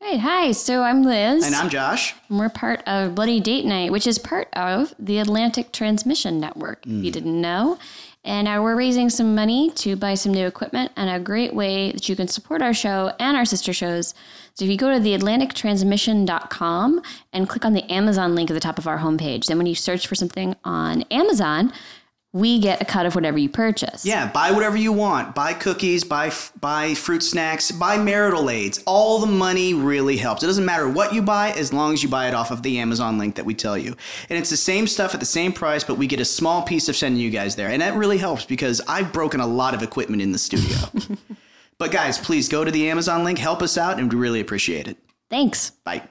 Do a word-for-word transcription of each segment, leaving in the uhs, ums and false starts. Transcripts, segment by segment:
right, hi. So I'm Liz. And I'm Josh. And we're part of Bloody Date Night, which is part of the Atlantic Transmission Network, mm. if you didn't know. And uh, we're raising some money to buy some new equipment, and a great way that you can support our show and our sister shows. So if you go to the atlantic transmission dot com and click on the Amazon link at the top of our homepage, then when you search for something on Amazon, we get a cut of whatever you purchase. Yeah, buy whatever you want. Buy cookies, buy buy fruit snacks, buy marital aids. All the money really helps. It doesn't matter what you buy as long as you buy it off of the Amazon link that we tell you. And it's the same stuff at the same price, but we get a small piece of sending you guys there. And that really helps because I've broken a lot of equipment in the studio. But guys, please go to the Amazon link, help us out, and we really appreciate it. Thanks. Bye.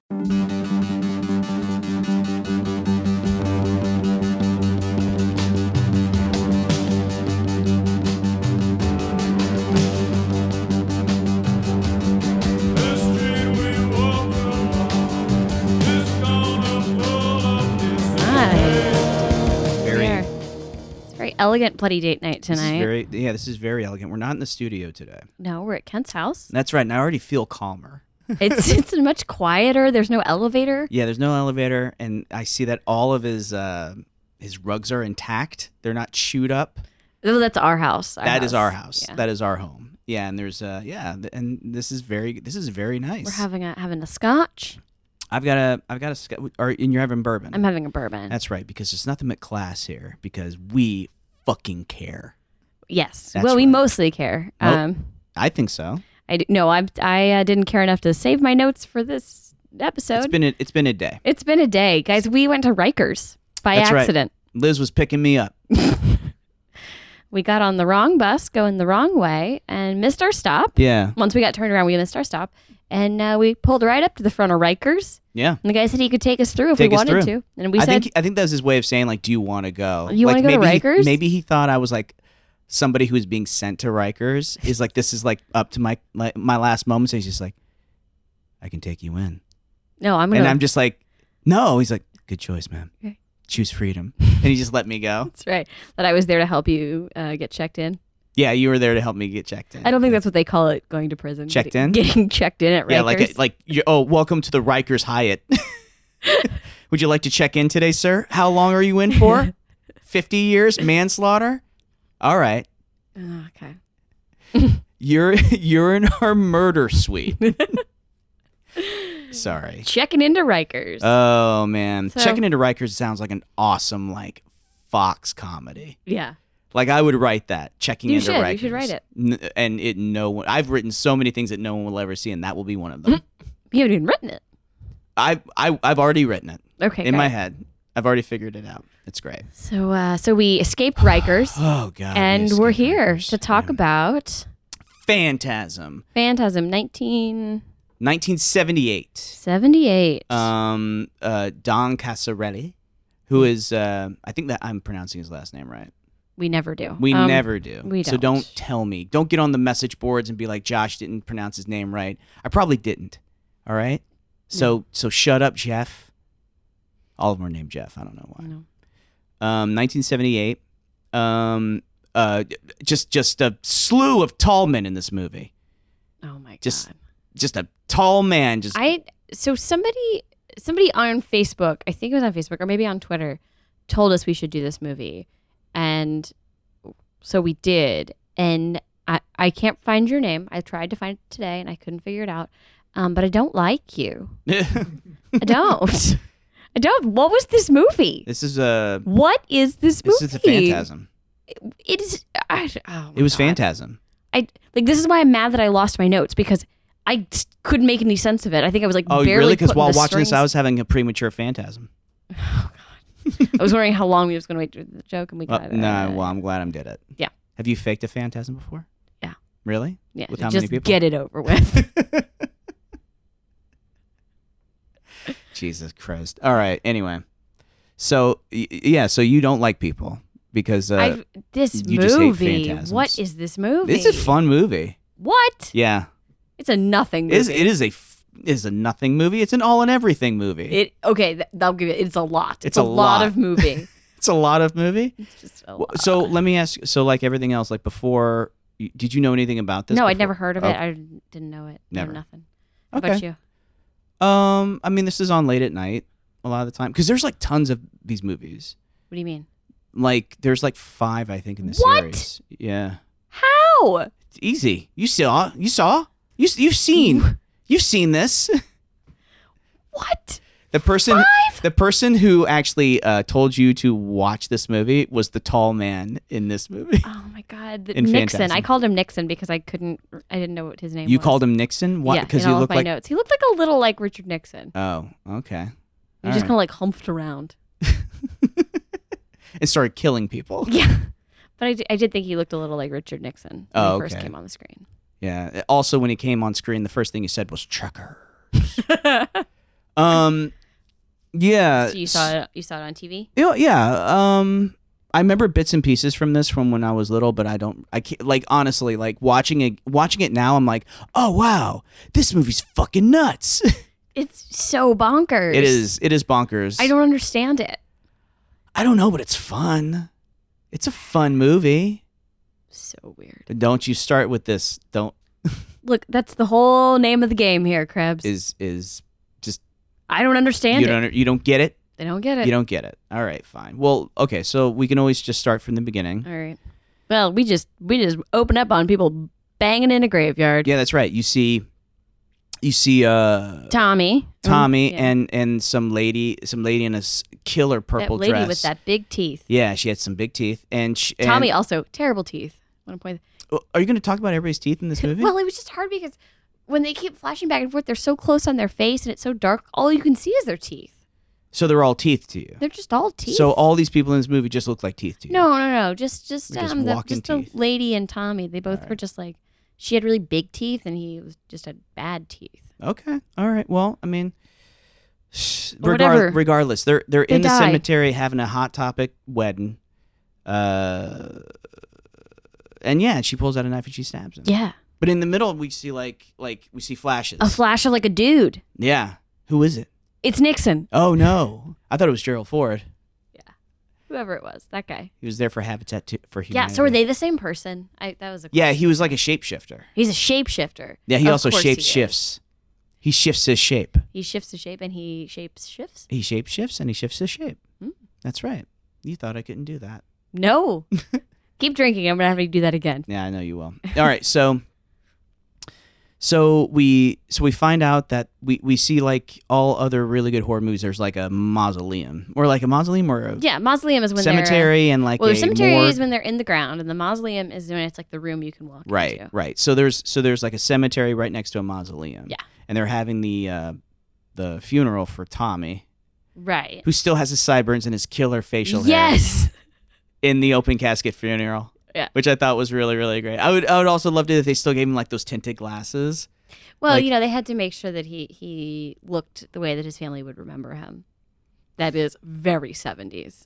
Elegant Bloody Date Night tonight. This is very, yeah, this is very elegant. We're not in the studio today. No, we're at Kent's house. That's right. And I already feel calmer. it's it's much quieter. There's no elevator. Yeah, there's no elevator, and I see that all of his uh, his rugs are intact. They're not chewed up. Oh, that's our house. Our that house. is our house. Yeah. That is our home. Yeah, and there's uh yeah, and this is very this is very nice. We're having a having a scotch. I've got a I've got a or and you're having bourbon. I'm having a bourbon. That's right, because there's nothing but class here because we fucking care. Yes. That's well, we right. mostly care. Nope. Um, I think so. I d- no, I I uh, didn't care enough to save my notes for this episode. It's been a, it's been a day. It's been a day, guys. We went to Rikers by That's accident. Right. Liz was picking me up. We got on the wrong bus, going the wrong way, and missed our stop. Yeah. Once we got turned around, we missed our stop, and uh, we pulled right up to the front of Rikers. Yeah. And the guy said he could take us through if take we us wanted through. to. And we I said, think I think that was his way of saying, like, do you want to go? You like, want to go to maybe Rikers? He, maybe he thought I was like somebody who was being sent to Rikers. Is like, this is like up to my like, my last moments. And he's just like, I can take you in. No, I'm gonna. And I'm just like, no. He's like, good choice, man. Okay. Choose freedom. And he just let me go. That's right. That I was there to help you uh, get checked in. Yeah, you were there to help me get checked in. I don't think that's what they call it, going to prison. Checked getting, in? Getting checked in at Rikers. Yeah, like, a, like you, oh, welcome to the Rikers Hyatt. Would you like to check in today, sir? How long are you in for? fifty years? Manslaughter? All right. Oh, okay. You're you're in our murder suite. Sorry. Checking into Rikers. Oh, man. So- Checking into Rikers sounds like an awesome, like, Fox comedy. yeah. Like, I would write that. Checking You into should. Rikers. You should write it. N- and it no one. I've written so many things that no one will ever see, and that will be one of them. You haven't even written it. I I I've already written it. Okay. In great. my head. I've already figured it out. It's great. So, uh, so we escaped Rikers. Oh God. and we we're escaped here Rikers. to talk Yeah. about Phantasm. Phantasm nineteen nineteen seventy-eight. seventy-eight. Um, uh, Don Casarelli, who is, uh, I think that I'm pronouncing his last name right. we never do. We Um, never do. we So don't. don't tell me. Don't get on the message boards and be like, Josh didn't pronounce his name right. I probably didn't. All right? So so shut up, Jeff. All of them are named Jeff. I don't know why. No. Um, nineteen seventy-eight. Um, uh, just just a slew of tall men in this movie. Oh my god. Just just a tall man. Just I so somebody somebody on Facebook, I think it was on Facebook or maybe on Twitter, told us we should do this movie, and so we did. And I I can't find your name. I tried to find it today and I couldn't figure it out. Um, but I don't like you. I don't. I don't. What was this movie? This is a What is this movie? this is a Phantasm. It is. I, oh my It was God. Phantasm. I like. This is why I'm mad that I lost my notes because I s- couldn't make any sense of it. I think I was like Oh, barely really? Because putting while the watching this, I strings- was having a premature phantasm. Oh God! I was wondering how long we was going to wait for the joke, and we Well, got it. no, well, I'm glad I did it. Yeah. Have you faked a phantasm before? Yeah. Really? Yeah, With how just many people? get it over with. Jesus Christ. All right. Anyway, so y- yeah, so you don't like people because uh, I've, this you just hate movie. phantasms. What is this movie? it's a fun movie. What? Yeah, It's a nothing movie. it is. It is a f- it is a nothing movie. It's an all and everything movie. It okay. Th- I'll give it. It's a lot. It's, It's a, a lot lot. of movie. it's a lot of movie. It's just a Well, lot. so let me ask. So like everything else, like before, y- did you know anything about this? no, I'd before? never heard of Oh, it. I didn't know it. Never. No, nothing. How Okay. about you? Um, I mean, this is on late at night a lot of the time because there's like tons of these movies. What do you mean? Like, there's like five, I think, in the What? series. Yeah, How? it's easy. You saw, you saw, you you've seen, you've seen this. What? The person, Five? the person who actually uh, told you to watch this movie was the tall man in this movie. Oh my God, the- In Nixon. Phantasm. I called him Nixon because I couldn't. I didn't know what his name You was. called him Nixon? Why? Yeah, Because in he all looked of my like. notes. He looked like a little like Richard Nixon. Oh, okay. He All just right. kind of like humped around. And started killing people. Yeah, but I did, I did think he looked a little like Richard Nixon when Oh, he first okay. came on the screen. Yeah. Also, when he came on screen, the first thing he said was "checkers." um, yeah. So you saw it. You saw it on T V. You know, yeah. Um, I remember bits and pieces from this from when I was little, but I don't. I can't, like honestly, like watching it. Watching it now, I'm like, oh wow, this movie's fucking nuts. It's so bonkers. It is. It is bonkers. I don't understand it. I don't know, but it's fun. It's a fun movie. So weird. But don't you start with this. Don't Look, that's the whole name of the game here, Krebs. is is just I don't understand you it. don't you don't get it. They don't get it. You don't get it. All right, fine. Well, okay, so we can always just start from the beginning. All right. Well, we just we just open up on people banging in a graveyard. Yeah, that's right. You see, you see, uh, Tommy. Tommy Mm, yeah. and and some lady, some lady in a s- killer purple that lady dress with that big teeth. Yeah, she had some big teeth, and she, and- Tommy also terrible teeth. I want to point. Oh, are you going to talk about everybody's teeth in this movie? Well, it was just hard because when they keep flashing back and forth, they're so close on their face and it's so dark. All you can see is their teeth. So they're all teeth to you. They're just all teeth. So all these people in this movie just look like teeth to you. no, no, no. Just, just, They're just um, the, walking just the teeth. lady and Tommy. They both were just like, she had really big teeth and he was just had bad teeth. Okay. All right. Well, I mean, Or regar- whatever. regardless, they're they're They in the die. cemetery having a hot topic wedding. Uh, and yeah, she pulls out a knife and she stabs him. Yeah, But in the middle, we see like like we see flashes. a flash of like a dude. Yeah. Who is it? It's Nixon. Oh no! I thought it was Gerald Ford. Whoever it was, that guy. He was there for Habitat to, for Yeah. Humanity. So are they the same person? I that was a Yeah, he was like a shapeshifter. He's a shapeshifter. Yeah, he Of also course shape he is. shifts. He shifts his shape. He shifts his shape and he shapes shifts. He shape shifts and he shifts his shape. Hmm. That's right. You thought I couldn't do that. No. Keep drinking. I'm gonna have to do that again. Yeah, I know you will. All right, so so we so we find out that we, we see like all other really good horror movies. There's like a mausoleum or like a mausoleum or a Yeah, mausoleum is when they're cemetery and like well, a the cemetery morgue. is when they're in the ground, and the mausoleum is when it's like the room you can walk Right, into. right. So there's so there's like a cemetery right next to a mausoleum. Yeah. And they're having the uh, the funeral for Tommy, Right. who still has his sideburns and his killer facial hair Yes. in the open casket funeral. Yeah. Which I thought was really, really great. I would I would also love to if they still gave him like those tinted glasses. Well, Like- you know, they had to make sure that he he looked the way that his family would remember him. That is very seventies.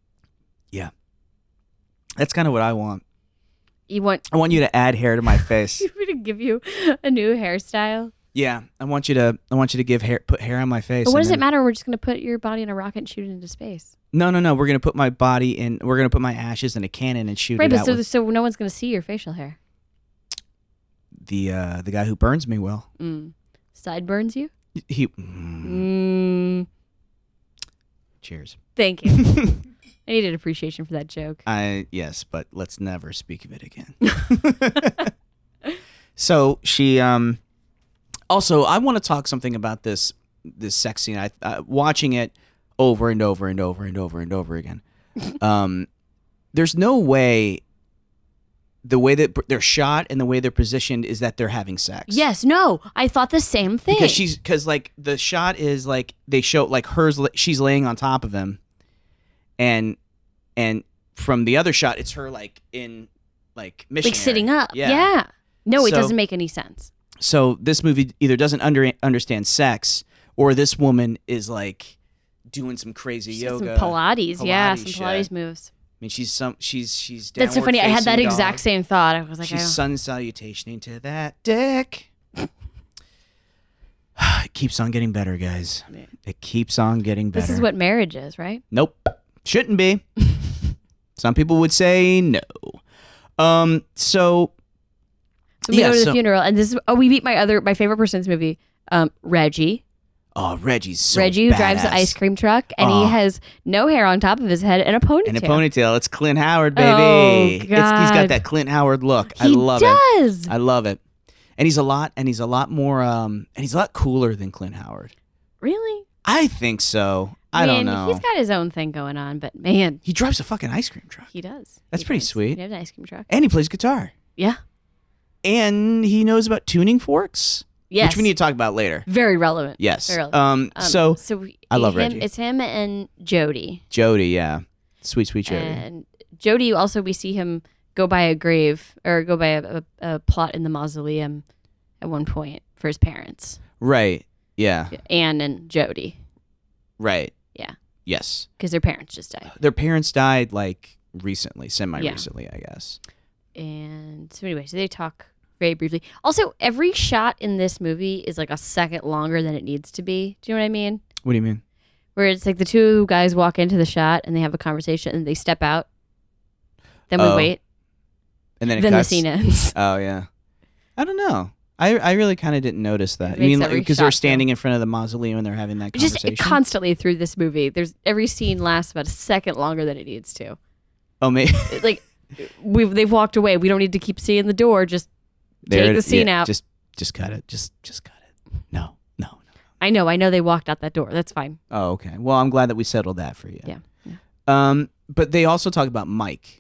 That's kind of what I want. You want I want you to add hair to my face. you want me to give you a new hairstyle? Yeah, I want you to. I want you to give hair, put hair on my face. But what and does then- it matter? We're just going to put your body in a rocket and shoot it into space. No, no, no. We're gonna put my body in. We're gonna put my ashes in a cannon and shoot Right, it but out so, with so no one's going to see your facial hair. the uh, the guy who burns me. Will Mm. Sideburns you? he? Mm, Mm. cheers. Thank you. I needed appreciation for that joke. I yes, but let's never speak of it again. So she um. Also, I want to talk something about this this sex scene. I uh, watching it over and over and over and over and over again. Um, there's no way. The way that they're shot and the way they're positioned is that they're having sex. Yes, no, I thought the same thing. Because she's because like the shot is like they show like hers she's laying on top of him, and and from the other shot it's her like in like missionary. like sitting up. Yeah. Yeah. No, it So- doesn't make any sense. So this movie either doesn't under understand sex or this woman is like doing some crazy She did yoga. some Pilates, yeah, Pilates some shit. Pilates moves. I mean, she's some she's she's. That's so funny. I had that downward-facing exact dog. same thought. I was like, She's I don't- sun salutationing to that dick. It keeps on getting better, guys. It keeps on getting better. this is what marriage is, right? Nope. Shouldn't be. Some people would say no. Um. So. So we Yeah, go to the so- funeral, and this is oh, we meet my other my favorite person in this movie, um, Reggie. Oh, Reggie's so Reggie, who drives the badass. ice cream truck, and Oh. he has no hair on top of his head and a ponytail. And a ponytail. It's Clint Howard, baby. Oh, It's, he's got God. that Clint Howard look. I He love does. it. I love it. And he's a lot, and he's a lot more, um, and he's a lot cooler than Clint Howard. Really? I think so. I Man, don't know. He's got his own thing going on, but man, He drives a fucking ice cream truck, he does. That's He pretty does. sweet. He has an ice cream truck. and he plays guitar, Yeah. and he knows about tuning forks, Yes. which we need to talk about later. Very relevant. Yes. Very relevant. Um. Um, So so we, I love him, Reggie. It's him and Jody. Jody, yeah, sweet, sweet Jody. And Jody, also, we see him go by a grave or go by a, a, a plot in the mausoleum at one point for his parents, Right. Yeah. Anne and Jody, Right. Yeah. Yes. because their parents just died. Their parents died like recently, semi-recently, I guess. And so anyway, so they talk very briefly. Also, every shot in this movie is like a second longer than it needs to be. Do you know what I mean? What do you mean? Where it's like the two guys walk into the shot and they have a conversation and they step out. Then we Oh, wait. And then it Then the cuts. scene ends. Oh yeah. I don't know. I I really kind of didn't notice that. It I mean, makes every because they're shot, standing in front of the mausoleum and they're having that Just conversation. constantly through this movie, there's every scene lasts about a second longer than it needs to. oh, maybe It- like we've they've walked away. We don't need to keep seeing the door. Just There take it- the scene yeah, out. Just just cut it. Just just cut it. No, no, no. I know, I know they walked out that door. That's fine. Oh, okay. Well, I'm glad that we settled that for you. Yeah. yeah. Um, but they also talk about Mike.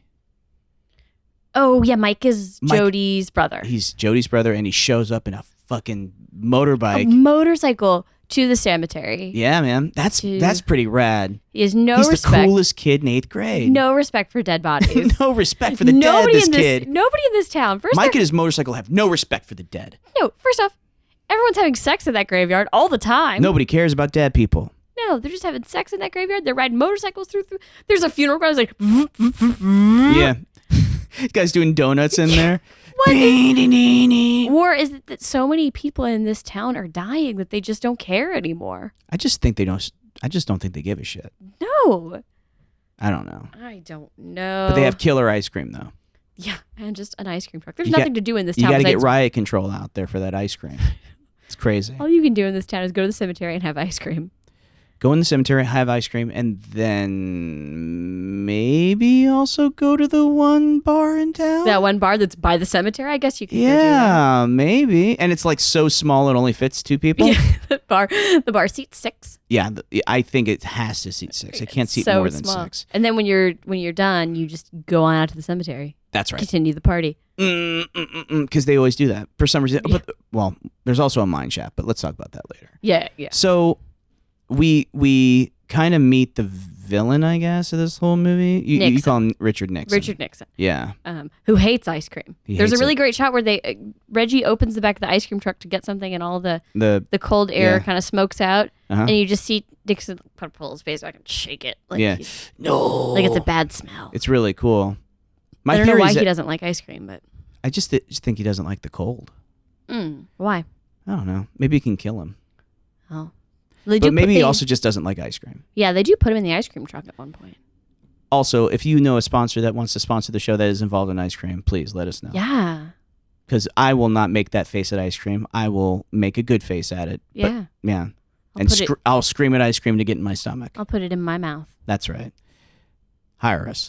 Oh yeah, Mike is Mike- Jody's brother. He's Jody's brother, and he shows up in a fucking motorbike. a motorcycle to the cemetery. Yeah, man. That's Dude. that's pretty rad. He has no He's respect. the coolest kid in eighth grade. No respect for dead bodies. no respect for the nobody dead. This in this kid. nobody in this town. First Mike off, and his motorcycle have no respect for the dead. no, first off, everyone's having sex in that graveyard all the time. Nobody cares about dead people. No, they're just having sex in that graveyard. They're riding motorcycles through. through. There's a funeral ground. It's like, Yeah. This guy's doing donuts in there. what is, I or is it that so many people in this town are dying that they just don't care anymore? just think they don't. I just don't think they give a shit. No, I don't know. I don't know. But they have killer ice cream though. yeah, and just an ice cream truck. There's You got- nothing to do in this You town. got to get besides- riot control out there for that ice cream. It's crazy. All you can do in this town is go to the cemetery and have ice cream. Go in the cemetery, have ice cream, and then maybe also go to the one bar in town. That one bar that's by the cemetery, I guess you can. go do that. Yeah, maybe. And it's like so small it only fits two people. Yeah, the bar, the bar seats six. Yeah, th- I think it has to seat six. It can't seat so more than small. six. And then when you're when you're done, you just go on out to the cemetery, That's right. continue the party. Because they always do that for some reason. But well, there's also a mine shaft, but let's talk about that later. Yeah, yeah. So we we kind of meet the villain, I guess, of this whole movie. You, you Nixon. call him Richard Nixon. Richard Nixon, Yeah. um, who hates ice cream. He There's a hates really it. great shot where they uh, Reggie opens the back of the ice cream truck to get something, and all the The the cold air Yeah. kind of smokes out, uh-huh. and you just see Nixon pull his face back and shake it, like Yeah. he's- No. like it's a bad smell. It's really cool. My I don't know theory why is he that- doesn't like ice cream, but I just, th- just think he doesn't like the cold. mm, why? I don't know. Maybe it can kill him. Oh, they do But maybe put he the- also just doesn't like ice cream. yeah, they do put him in the ice cream truck at one point. Also, if you know a sponsor that wants to sponsor the show that is involved in ice cream, please let us know. Yeah, Because I will not make that face at ice cream. I will make a good face at it. yeah. But, yeah. I'll and put it- scr- I'll scream at ice cream to get in my stomach. I'll put it in my mouth. That's right. Hire us.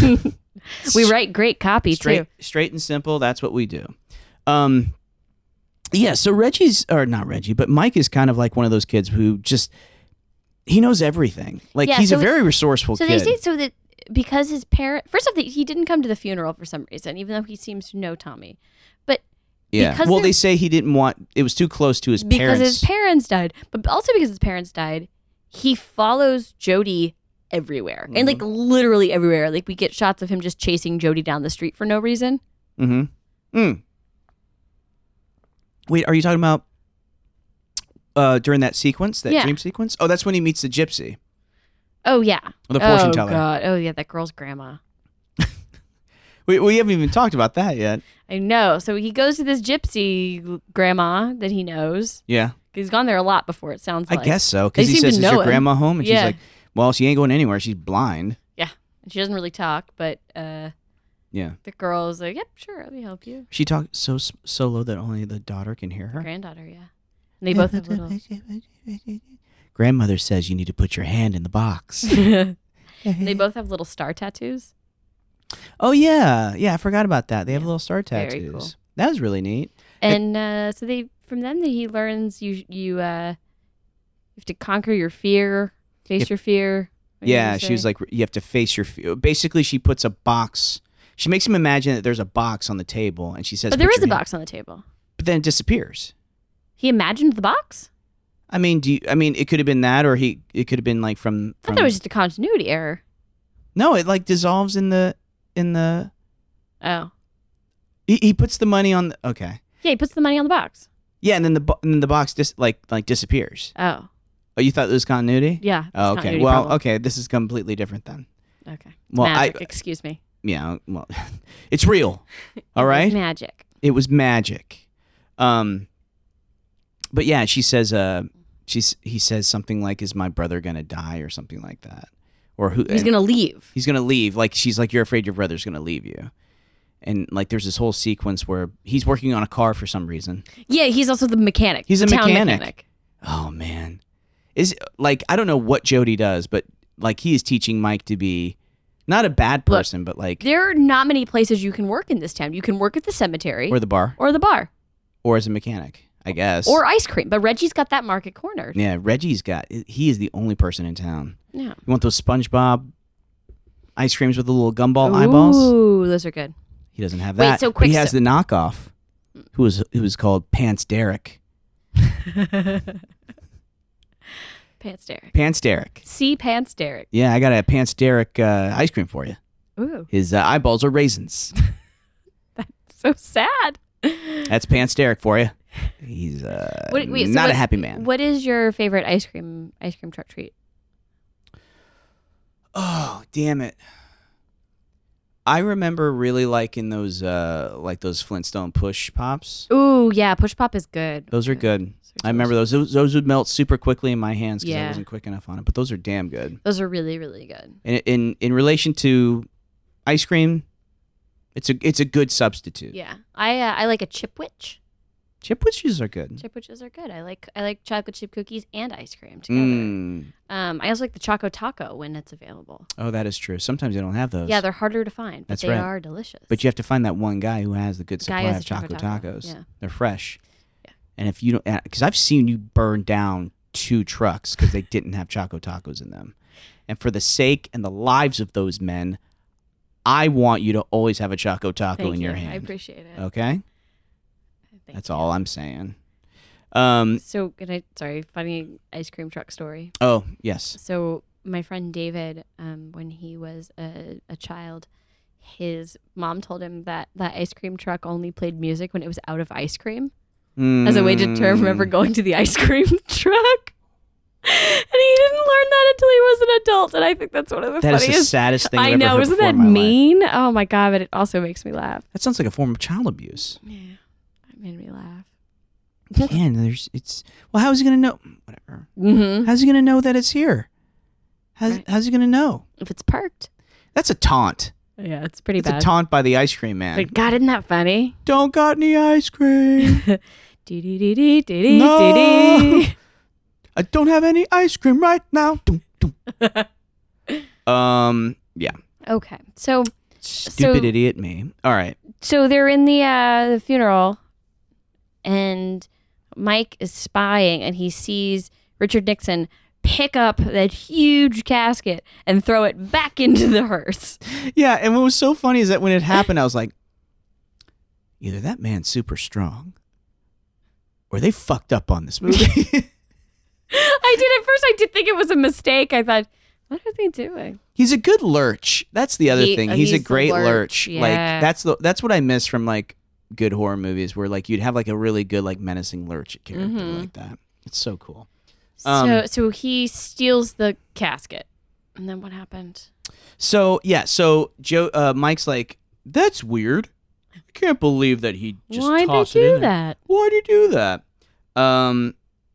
We write great copy straight, too. straight and simple. That's what we do. Um, yeah. So Reggie's, or not Reggie, but Mike is kind of like one of those kids who just he knows everything. Like Yeah, he's so a very resourceful So kid. they say so that because his parent, first off, he didn't come to the funeral for some reason, even though he seems to know Tommy. But yeah. because Well, they're- they say he didn't want. It was too close to his because parents. his parents died, but also because his parents died, he follows Jody everywhere and like literally everywhere. Like we get shots of him just chasing Jody down the street for no reason. Mm-hmm. Mm. Wait, are you talking about uh, during that sequence, that Yeah. dream sequence? Oh, that's when he meets the gypsy, Oh yeah, or the fortune oh teller. god, oh yeah, that girl's grandma. We, we haven't even talked about that yet. I know. So he goes to this gypsy grandma that he knows. Yeah, He's gone there a lot before. It sounds I like. guess so. They Because he seem to says, "Is know your him." grandma home?" And she's Yeah. like, "Well, she ain't going anywhere. She's blind." Yeah, and she doesn't really talk, but uh, Yeah. the girl is like, "Yep, sure, let me help you." She talks so so low that only the daughter can hear her. Granddaughter, yeah. And they both have little. Grandmother says you need to put your hand in the box. And they both have little star tattoos. Oh yeah, yeah. I forgot about that. They have Yeah. little star Very tattoos. cool. That was really neat. And uh, so they from them that he learns you you uh, you have to conquer your fear, face Yep. your fear. What did Yeah, you she was say? like, you have to face your. Fear. Basically, she puts a box. She makes him imagine that there's a box on the table, and she says, But there "Put is your a hand-" box on the table. But then it disappears. He imagined the box. I mean, do you, I mean it could have been that, or he it could have been like from. I from thought it was just a continuity error. no, it like dissolves in the in the. Oh, He, he puts the money on. The, okay. yeah, he puts the money on the box. Yeah, and then the bo- and then the box dis- like like disappears. Oh, Oh, you thought it was continuity? yeah. Oh, it's okay. continuity Well, problem. okay. This is completely different then. Okay. Well, Magic. I Excuse me. yeah. Well, it's real. All It was right. magic. It was magic. Um. But yeah, she says. Uh, she's he says something like, "Is my brother gonna die?" or something like that, or who? He's and gonna leave. He's gonna leave. Like she's like, "You're afraid your brother's gonna leave you." And like, there's this whole sequence where he's working on a car for some reason. Yeah, he's also the mechanic. He's the a town mechanic. Oh man, is like I don't know what Jody does, but like he is teaching Mike to be not a bad Look, person, but like There are not many places you can work in this town. You can work at the cemetery or the bar or the bar or as a mechanic, I guess. or ice cream. But Reggie's got that market cornered. yeah, Reggie's got. He is the only person in town. Yeah. You want those SpongeBob ice creams with the little gumball eyeballs? Ooh, those are good. He doesn't have Wait, that. so but quick he has so- the knockoff, who was who was called Pants Derek. Pants Derek. Pants Derek. See Pants Derek. Yeah, I got a Pants Derek uh, ice cream for you. Ooh, His uh, eyeballs are raisins. so sad. That's Pants Derek for you. He's uh, What- wait, so not what- a happy man. What is your favorite ice cream ice cream truck treat? Oh, damn it. I remember really liking those uh, like those Flintstone push pops. Ooh, yeah, Push Pop is good. Those are good. I remember those. Those, those would melt super quickly in my hands because I Yeah. wasn't quick enough on it. But those are damn good. Those are really, really good. In, in in relation to ice cream, it's a it's a good substitute. Yeah, I uh, I like a Chipwich. Chipwiches are good. Chipwiches are good. I like I like chocolate chip cookies and ice cream together. Mm. Um, I also like the Choco Taco when it's available. Oh, that is true. Sometimes they don't have those. Yeah, they're harder to find, but That's they right. are delicious. But you have to find that one guy who has the good Guy supply who has of the Choco Choco Taco, Tacos. yeah. They're fresh. Yeah. And if you don't, because I've seen you burn down two trucks because they didn't have Choco Tacos in them. And for the sake and the lives of those men, I want you to always have a Choco Taco Thank in you. your I hand. appreciate it. Okay? Thank That's you. all I'm saying. Um. So, can I? Sorry, funny ice cream truck story. Oh, yes. So, my friend David, um, when he was a, a child, his mom told him that that ice cream truck only played music when it was out of ice cream, as a way to deter him ever Mm. going to the ice cream truck. And he didn't learn that until he was an adult, and I think that's one of the That is funniest. the saddest thing I've I ever know, heard isn't before that in my life. mean? Oh my god, but it also makes me laugh. That sounds like a form of child abuse. Yeah, it made me laugh. Man, there's it's well. How's he gonna know? Whatever. Mm-hmm. How's he gonna know that it's here? How's Right. How's he gonna know? If it's parked, That's a taunt. yeah, it's pretty It's bad. a taunt by the ice cream man. But God, isn't that funny? Don't got any ice cream. Dee dee dee dee dee dee No. dee dee. I don't have any ice cream right now. Doom, doom. um. Yeah. Okay, so Stupid So- idiot me. All right. so they're in the uh, the funeral, and Mike is spying, and he sees Richard Nixon pick up that huge casket and throw it back into the hearse. Yeah. And what was so funny is that when it happened, I was like, either that man's super strong, or they fucked up on this movie. I did at first. I did think it was a mistake. I thought, what are they doing? He's a good lurch. That's the other He- thing. uh, He's, a he's the great lurch, lurch. yeah. Like that's the that's what I miss from like good horror movies, where like you'd have like a really good like menacing lurch character Mhm. like that. It's so cool. Um, so so he steals the casket, and then what happened? So yeah, so Joe uh, Mike's like, that's weird. I can't believe that he just Why'd they tossed it do in there. that? Why'd he do that? Um,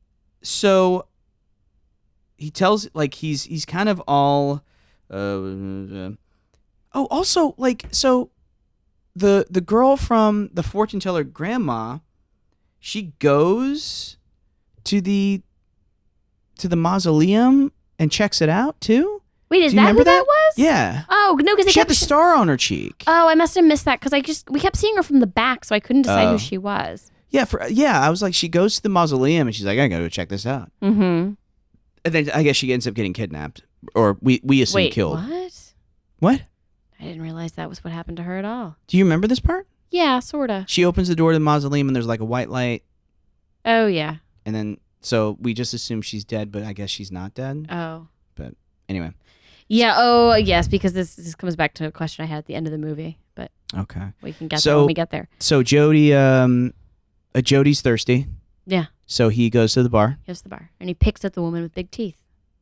so he tells like he's he's kind of all. Uh, oh, also like so, the the girl from the fortune teller grandma, she goes to the to the mausoleum and checks it out too? Wait, is Do you that remember who that, that? was? Yeah. Oh no, because She had the star on her cheek. Oh, I must have missed that because I just we kept seeing her from the back, so I couldn't decide Oh. who she was. Yeah, for yeah, I was like, she goes to the mausoleum and she's like, I gotta go check this out. Mm-hmm. And then I guess she ends up getting kidnapped, or we we assume Wait, killed. what? What? I didn't realize that was what happened to her at all. Do you remember this part? Yeah, sorta. She opens the door to the mausoleum and there's like a white light, Oh yeah. and then so we just assume she's dead, but I guess she's not dead. Oh. Anyway, Yeah. Oh yes, because this this comes back to a question I had at the end of the movie, but okay. we can get So- there when we get there. So Jody, um, uh, Jody's thirsty, Yeah. so he goes to the bar. He goes to the bar and he picks at the woman with big teeth.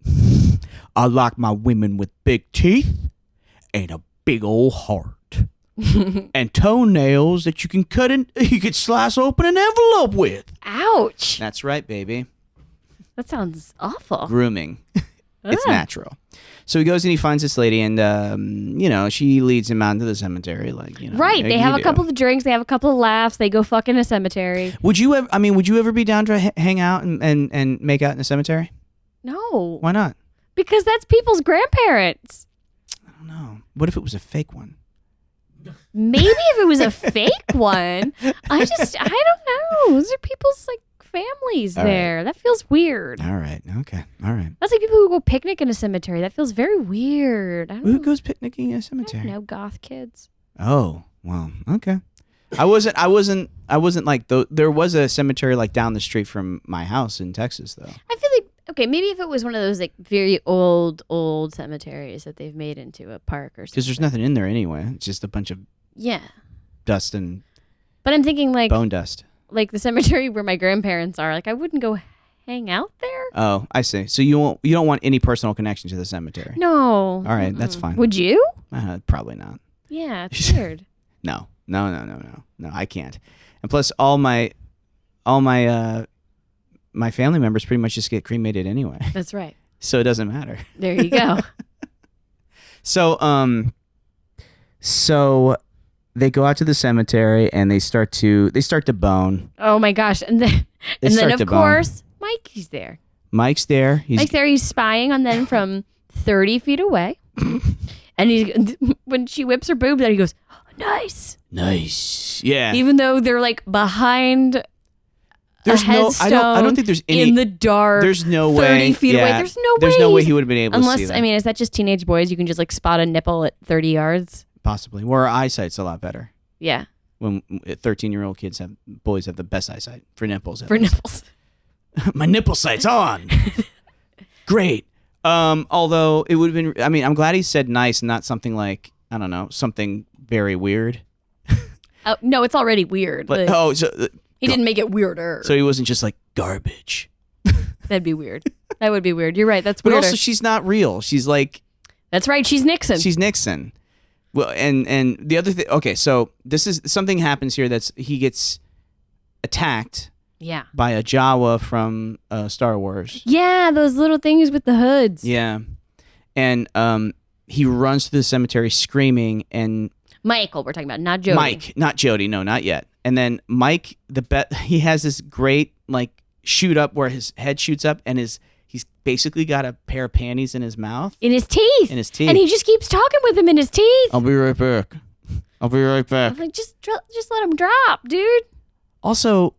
I like my women with big teeth and a big old heart and toenails that you can cut in, you could slice open an envelope with. Ouch! That's right, baby. That sounds awful. Grooming. It's Ah. natural. So he goes and he finds this lady, and um, you know, she leads him out into the cemetery, like you know. Right. like They you have a do. couple of drinks. They have a couple of laughs. They go fuck in a cemetery. Would you ever? I mean, would you ever be down to h- hang out and, and and make out in a cemetery? No. Why not? Because that's people's grandparents. I don't know. What if it was a fake one? Maybe if it was a fake one. I just, I don't know. Those are people's like families All right. there. That feels weird. All right. Okay. All right. That's like people who go picnic in a cemetery. That feels very weird. I don't, Who goes picnicking in a I cemetery? don't know, goth kids. Oh, well, okay. I wasn't. I wasn't. I wasn't like. Th- there was a cemetery like down the street from my house in Texas, though. I feel like, okay, maybe if it was one of those like very old, old cemeteries that they've made into a park or something. Because there's nothing in there anyway. It's just a bunch of Yeah. dust and But I'm thinking like, bone dust. like the cemetery where my grandparents are. Like I wouldn't go hang out there. Oh, I see. So you won't. You don't want any personal connection to the cemetery. No. All right, that's fine. Would you? Uh, probably not. Yeah, it's weird. No. No. No. No. No. No. I can't. And plus, all my, all my, uh, my family members pretty much just get cremated anyway, That's right. so it doesn't matter. There you go. So, um, so they go out to the cemetery and they start to they start to bone. Oh my gosh. And then They and then start of to bone. course, Mikey's there. Mike's there. He's Mike's there, he's spying on them from thirty feet away. And he when she whips her boobs out, he goes, oh, nice. nice. Yeah. Even though they're like behind There's a no. headstone I don't. I don't think there's any. in the dark. there's no way. thirty feet away. yeah, There's no There's way no way he's- he would have been able to see Unless that. I mean, is that just teenage boys? You can just like spot a nipple at thirty yards. Possibly. Where our eyesight's a lot better. Yeah, When thirteen-year-old kids have boys have the best eyesight for nipples. at for least. nipples. My nipple sight's on. Great. Um, although it would have been, I mean, I'm glad he said nice, and not something like, I don't know, something very weird. Oh no, it's already weird. But Like, oh, so uh, he didn't make it weirder. so he wasn't just like garbage. That'd be weird. That would be weird. You're right. That's But weirder. also, she's not real. She's like That's right. She's Nixon. she's Nixon. Well, and and the other thing. Okay, so this is something happens here. That's he gets attacked yeah. by a Jawa from uh, Star Wars. Yeah, those little things with the hoods. Yeah, and um, he runs through the cemetery screaming, and Michael, we're talking about, not Jody. Mike, not Jody, no, not yet. And then Mike, the bet, he has this great like shoot up where his head shoots up, and his he's basically got a pair of panties in his mouth, In his teeth. in his teeth. And he just keeps talking with him in his teeth. I'll be right back. I'll be right back. I'm like, just, dr- just let him drop, dude. Also,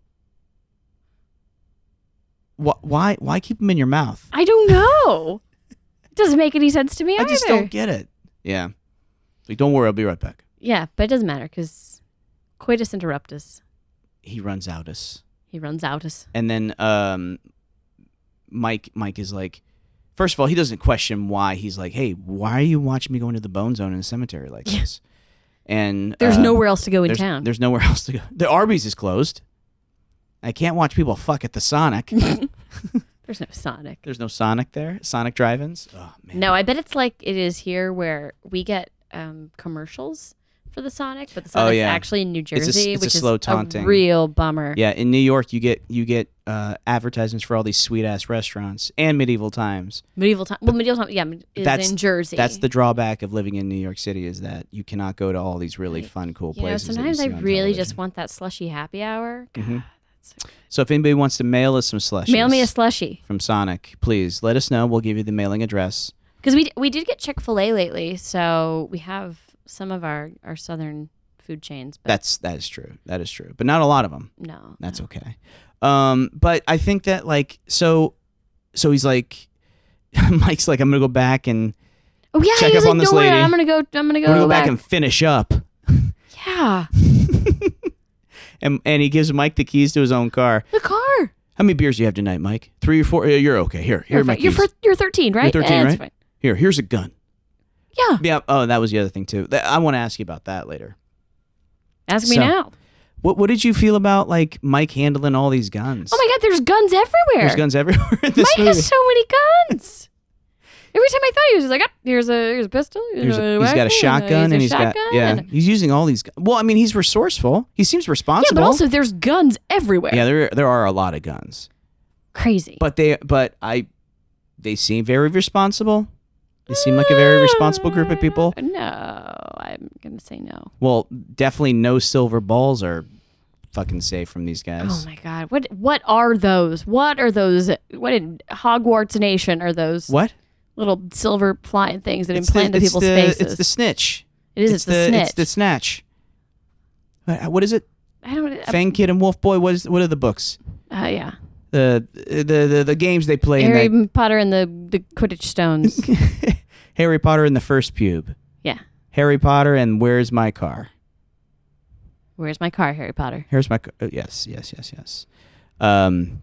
wh- why why keep them in your mouth? I don't know. It doesn't make any sense to me I either. just don't get it. Yeah. Like, don't worry, I'll be right back. Yeah, but it doesn't matter because coitus interruptus. He runs out us. He runs out us. And then um, Mike Mike is like, first of all, he doesn't question why. He's like, hey, why are you watching me go into the bone zone in a cemetery like this? And There's uh, nowhere else to go in there's, town. There's nowhere else to go. The Arby's is closed. I can't watch people fuck at the Sonic. There's no Sonic. There's no Sonic there. Sonic drive-ins. Oh man. No, I bet it's like it is here where we get um, commercials for the Sonic, but the Sonic's Oh, yeah. actually in New a s- Jersey, it's a which slow is taunting. a real bummer. Yeah, in New York, you get you get uh, advertisements for all these sweet ass restaurants and medieval times. Medieval time. Well, medieval time. Yeah, is That's- in Jersey. That's the drawback of living in New York City is that you cannot go to all these really Right. fun, cool You know, places. that sometimes you I see on really television. just want that slushy happy hour. God, Mhm. So if anybody wants to mail us some slushies, Mail me a slushie. from Sonic, please let us know. We'll give you the mailing address. Because we we did get Chick-fil-A lately, so we have some of our, our southern food chains. But That's that is true. That is true, but not a lot of them. no, That's no. okay. Um, but I think that like so, so he's like, Mike's like, I'm gonna go back and Oh yeah, check he was up like, on this "Don't worry, lady. I'm gonna go. I'm gonna go, I'm gonna go back." back and finish up. yeah, And and he gives Mike the keys to his own car. the car. How many beers do you have tonight, Mike? Three or four? Yeah, you're okay. Here, here are You're, my fi- you're, keys. fir- you're thirteen, right? You're thirteen, Yeah, that's right? fine. Here, here's a gun. Yeah. Yeah. Oh, that was the other thing too. That- I want to ask you about that later. Ask me So- now. What What did you feel about like Mike handling all these guns? Oh my God, there's guns everywhere. There's guns everywhere in this Mike movie. has so many guns. Every time I thought he was just like, oh, here's a here's a pistol. Here's a, he's rifle, got a shotgun and he's got yeah. and- He's using all these. gu- Well, I mean, he's resourceful. He seems yeah, responsible. but also there's guns everywhere. yeah, there there are a lot of guns, Crazy. but they but I they seem very responsible. They seem like a very responsible group of people. No, I'm gonna say no. Well, definitely no silver balls are fucking safe from these guys. Oh my God, what what are those? What are those? What in Hogwarts Nation are those? What? Little silver flying things that It's implant the, into it's people's the, faces? It's the snitch. It is. It's, the, snitch. It's the snatch. What what is it? I don't. Uh, Fang Kid and Wolf Boy. What is what are the books? uh, yeah. The the the, the games they play Harry in Potter and the the Quidditch stones. that. Harry Potter and the First Pube. Yeah. Harry Potter and Where's My Car? Where's my car, Harry Potter? Here's my car. uh, Yes, yes, yes, yes. Um.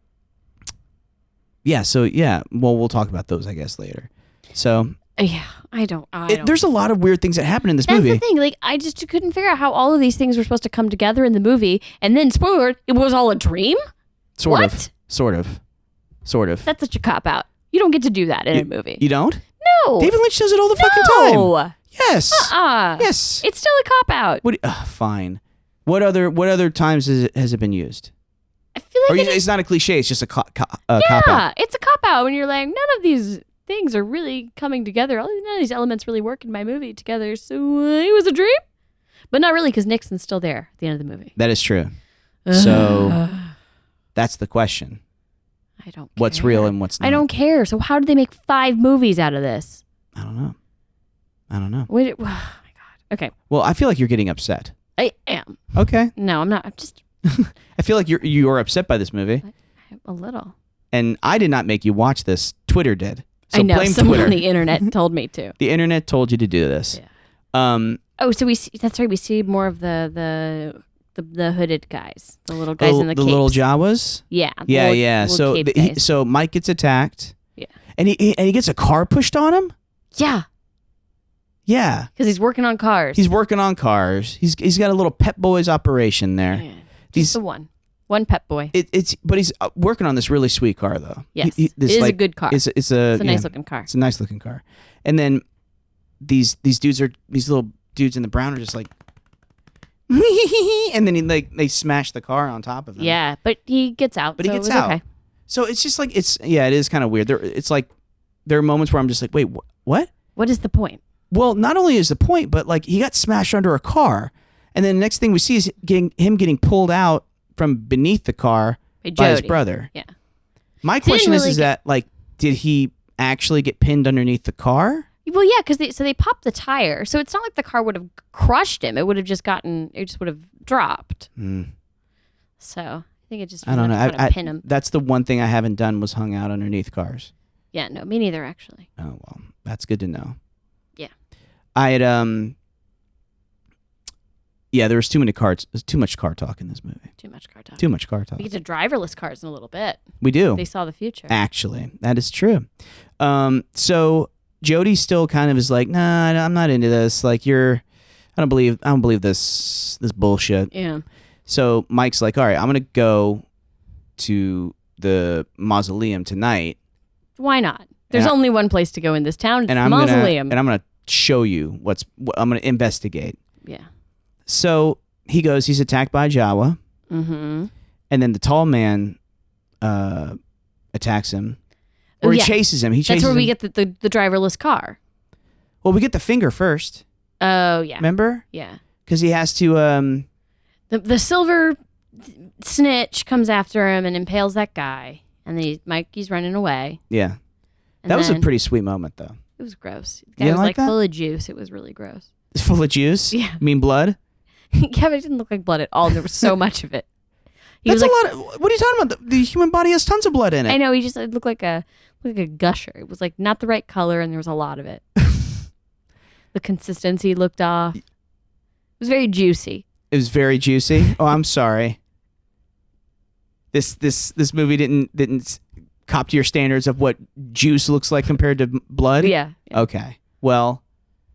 Yeah. So yeah. Well, we'll talk about those, I guess, later. So Uh, yeah, I don't. I it, don't. there's a lot of weird things that happen in this That's movie. the thing. Like, I just couldn't figure out how all of these things were supposed to come together in the movie, and then spoiler, alert, it was all a dream. Sort What? of. Sort of. Sort of. That's such a cop out. You don't get to do that in a movie. You don't? no. David Lynch does it all the fucking time. no. Yes. Uh. Yes. It's still a cop out. What? do you- uh, fine. What other What other times has it, has it been used? I feel Or like you, it is, it's not a cliche. It's just a co- co- uh, cop out. yeah, it's a cop out when you're like, none of these things are really coming together. All none of these elements really work in my movie together. So uh, it was a dream, but not really because Nixon's still there at the end of the movie. That is true. So Ugh. that's the question. I don't. What's care. real and what's not? I don't care. So how did they make five movies out of this? I don't know. I don't know. Wait, oh my god. Okay, Well, I feel like you're getting upset. I am. Okay. No, I'm not. I'm just I feel like you're you're upset by this movie, a little. and I did not make you watch this. Twitter did. So I know blame someone Twitter. on the internet told me to. The internet told you to do this. Yeah. Um, Oh, so we see, that's right. We see more of the the the, the hooded guys, the little guys the, in the the capes. little Jawas. Yeah. the Yeah, little- yeah. little So cape the, he, guys. so Mike gets attacked. Yeah. And he, he and he gets a car pushed on him. yeah, Yeah. because he's working on cars. He's working on cars. He's he's got a little Pep Boys operation there. Yeah. These Just the one, one pet boy. it, it's but he's uh, working on this really sweet car though. He- Yes, he- this, it is a like, good car. It's it's a It's a yeah, nice looking car. It's a nice looking car. And then these these dudes are these little dudes in the brown are just like and then he, like they smash the car on top of him. Yeah, but he gets out. But he so it gets was out. Okay. So it's just like it's yeah, it is kind of weird. There it's like there are moments where I'm just like, "Wait, wh- what?" What is the point? Well, not only is the point, but like he got smashed under a car. And then the next thing we see is getting him getting pulled out from beneath the car By by his Jody. brother. Yeah. My He didn't question is, really is get- that like, did he actually get pinned underneath the car? Well, yeah, because they so they popped the tire, so it's not like the car would have crushed him. It would have just gotten. It just would have dropped. Hmm. So I think it just. I don't know. wanted to I, I, pin him. that's the one thing I haven't done was hung out underneath cars. Yeah. No, me neither. Actually. Oh well, that's good to know. Yeah. I had um. Yeah, there was too many cars. There's too much car talk in this movie. Too much car talk. Too much car talk. We get to driverless cars in a little bit. We do. They saw the future. Actually, that is true. Um, so Jody still kind of is like, nah, I'm not into this. Like, you're, I don't believe, I don't believe this, this bullshit. Yeah. So Mike's like, all right, I'm gonna go to the mausoleum tonight, Why not? There's And I- only one place to go in this town. It's and the I'm mausoleum. gonna, and I'm gonna show you what's, what, I'm gonna investigate. yeah. So he goes, he's attacked by a Jawa, Mm-hmm. and then the tall man, uh, attacks him, or Oh, he yeah. chases him. He chases That's where we him. get the, the, the driverless car. Well, we get the finger first. Oh yeah. Remember? Yeah. Because he has to. Um, The the silver Snitch comes after him and impales that guy, and then he, Mikey's running away. Yeah. And That was a then- pretty sweet moment, though. It was gross. The You guy didn't was like like that? full of juice. It was really gross. It's full of juice? Yeah. You mean blood? Yeah, but it didn't look like blood at all. There was so much of it. He That's was a like, lot of. What are you talking about? The, the human body has tons of blood in it. I know. He just it looked like a looked like a gusher. It was like not the right color, and there was a lot of it. The consistency looked off. It was very juicy. It was very juicy. Oh, I'm sorry. This this this movie didn't didn't cop to your standards of what juice looks like compared to m- blood. Yeah. yeah. Okay. Well,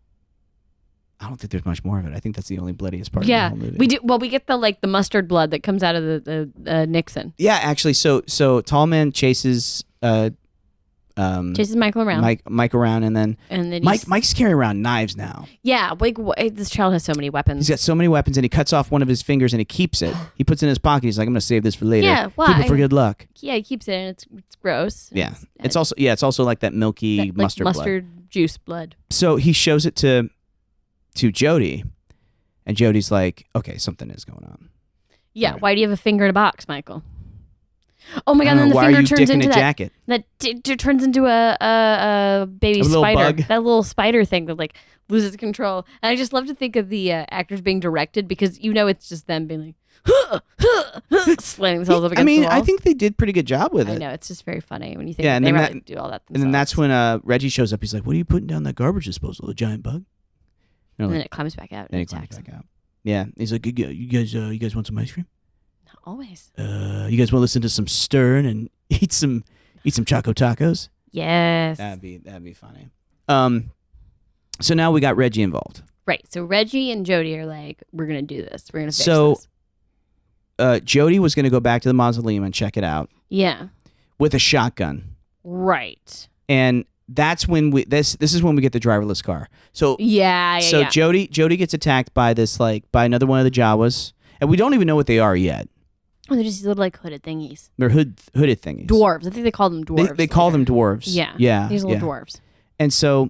I don't think there's much more of it. I think that's the only bloodiest part Yeah, of the whole movie. we do. Well, we get the like the mustard blood that comes out of the the uh, Nixon. Yeah, actually, so so Tall Man chases uh um Chases Michael around, Mike Mike around, and then and then Mike he's, Mike's carrying around knives now. Yeah, like wh- this child has so many weapons. He's got so many weapons, and he cuts off one of his fingers and he keeps it. He puts it in his pocket. He's like, I'm gonna save this for later. Yeah, Keep why? it for good luck. Yeah, he keeps it, and it's it's gross. Yeah, It's, it's also yeah, it's also like that milky that, like, mustard blood. mustard juice blood. So he shows it to to Jody, and Jody's like, okay, something is going on. Yeah, Right. why do you have a finger in a box, Michael? Oh my I god! don't And then know, the why finger are you turns dicking into a that. jacket? That t- t- turns into a a, a baby A little spider. bug? That little spider thing that like loses control. And I just love to think of the uh, actors being directed because you know it's just them being like huh, huh, huh, slamming themselves up against I mean, the I walls. think they did pretty good job with I it. know it's just very funny when you think Yeah, yeah, and they then really that- do all that. And then that's themselves. when uh, Reggie shows up. He's like, "What are you putting down that garbage disposal? A giant bug?" And I'm And then like, it climbs back out then and he climbs attacks back them. out. Yeah, he's like, "You gu- you guys, uh, you guys want some ice cream? Not always. Uh, you guys want to listen to some Stern and eat some eat some Choco Tacos? Yes. That'd be that'd be funny." Um, so now we got Reggie involved. Right. So Reggie and Jody are like, we're gonna do this. We're gonna fix So- this. Uh, Jody was going to go back to the mausoleum and check it out Yeah. with a shotgun, Right. and that's when we this this is when we get the driverless car. So Yeah. Yeah. so yeah. Jody Jody gets attacked by this like by another one of the Jawas, and we don't even know what they are yet. Oh, they're just little like hooded thingies. They're hood hooded thingies. Dwarves. I think they call them They, dwarves. they call later. them dwarves. Yeah. Yeah. These little yeah. dwarves. And so,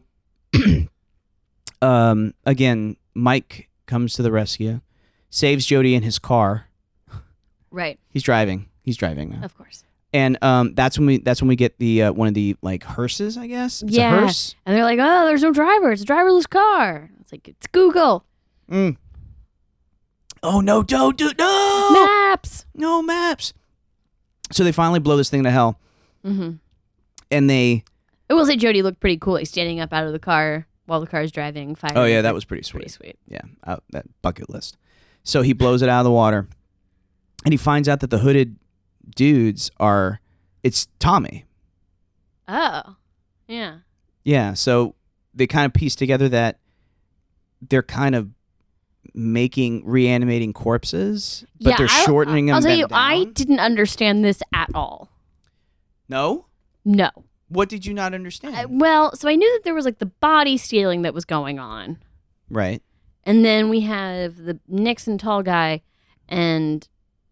um, again, Mike comes to the rescue, saves Jody in his car. Right. He's driving. He's driving now. Of course. And um, that's when we that's when we get the uh, one of the like hearses, I guess. It's Yeah. a hearse. And they're like, oh, there's no driver. It's a driverless car. It's like, it's Google. Mm. Oh no! Don't do no! Maps. No maps. So they finally blow this thing to hell, Mm-hmm. and they. I will say Jody looked pretty cool, like standing up out of the car while the car is driving. Firing. Oh yeah, that was pretty sweet. pretty sweet. Yeah, out that bucket list. So he blows it out of the water, and he finds out that the hooded dudes are. It's Tommy. Oh. Yeah. Yeah, so they kind of piece together that they're kind of making reanimating corpses, but yeah, they're I- shortening I'll them. tell you, down. I didn't understand this at all. No. No. What did you not understand? I, well, so I knew that there was like the body stealing that was going on. right. And then we have the Nixon tall guy and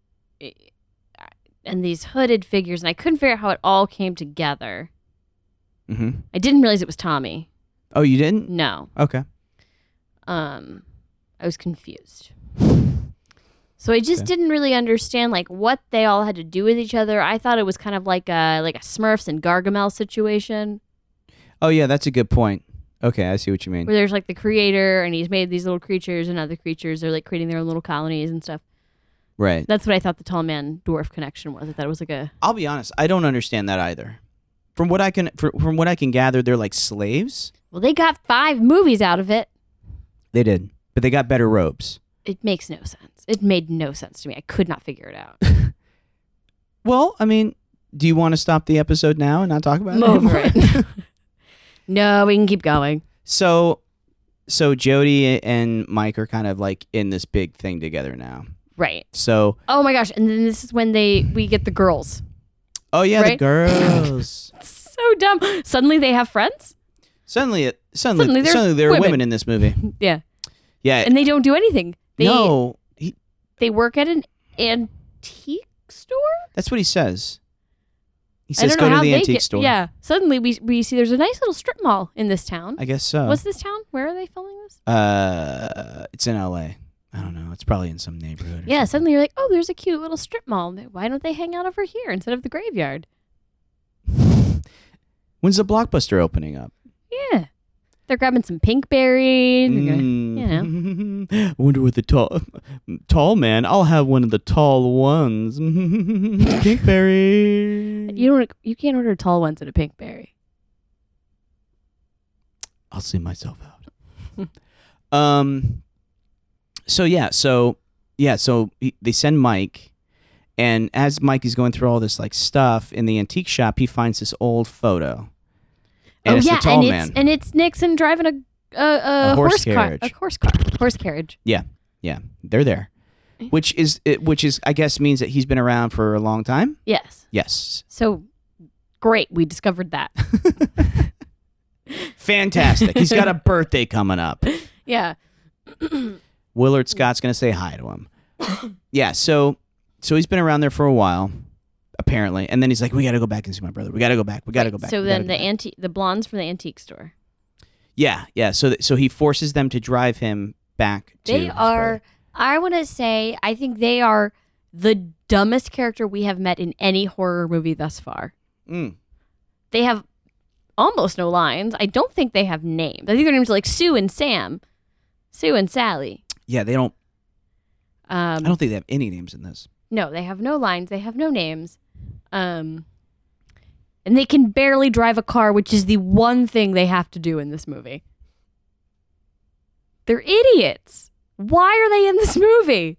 and these hooded figures, and I couldn't figure out how it all came together. Mm-hmm. I didn't realize it was Tommy. Oh, you didn't? No. Okay. Um I was confused. So I just Okay. didn't really understand like what they all had to do with each other. I thought it was kind of like a like a Smurfs and Gargamel situation Oh, yeah, that's a good point. Okay, I see what you mean. where there's like the creator and he's made these little creatures and other creatures are like creating their own little colonies and stuff. Right. That's what I thought the tall man dwarf connection was. I thought it was like a I'll be honest. I don't understand that either. From what I can, fr- from what I can gather, they're like slaves. well, they got five movies out of it. They did, but they got better robes. It makes no sense. It made no sense to me. I could not figure it out. Well, I mean, do you want to stop the episode now and not talk about I'm it over anymore? it. No, we can keep going. So, so Jody and Mike are kind of like in this big thing together now. Right. So, Oh my gosh! And then this is when they we get the girls. oh yeah, Right? the girls. So dumb. Suddenly they have friends. suddenly, it suddenly, Suddenly suddenly, there's there are women. women in this movie. Yeah. Yeah. And they don't do anything. They no, he, they work at an antique store. that's what he says. He I says, don't "Go know to how the they antique get, store." Yeah. Suddenly we we see there's a nice little strip mall in this town. I guess so. What's this town? Where are they filming this? Uh, it's in L A. I don't know. It's probably in some neighborhood. or Yeah, something. suddenly you're like, oh, there's a cute little strip mall. Why don't they hang out over here instead of the graveyard? When's the Blockbuster opening up? Yeah. They're grabbing some pink berries. They're gonna- you know. know. I wonder what the tall, tall man. I'll have one of the tall ones. Pinkberry. You don't. You can't order tall ones at a pink berry. I'll see myself out. um. So yeah. So yeah. So he, they send Mike, and as Mike is going through all this like stuff in the antique shop, he finds this old photo. And oh it's yeah, the tall and man. it's and it's Nixon driving a a, a, A horse horse, car, carriage. a horse car, horse carriage. Yeah, they're there, which is it- which is I guess means that he's been around for a long time. Yes. Yes, So great, we discovered that. fantastic. He's got a birthday coming up. Yeah. Willard Scott's gonna say hi to him. Yeah, so so he's been around there for a while, apparently, and then he's like, "We got to go back and see my brother. We got to go back. We got to go back." So we then gotta the go back." antique, the blondes from the antique store. yeah, yeah. So th- so he forces them to drive him back. To They his are. brother. I want to say, I think they are the dumbest character we have met in any horror movie thus far. Mm. They have almost no lines. I don't think they have names. I think their names are like Sue and Sam, Sue and Sally. Yeah, they don't. Um, I don't think they have any names in this. No, they have no lines. They have no names. Um, and they can barely drive a car, which is the one thing they have to do in this movie. They're idiots. Why are they in this movie?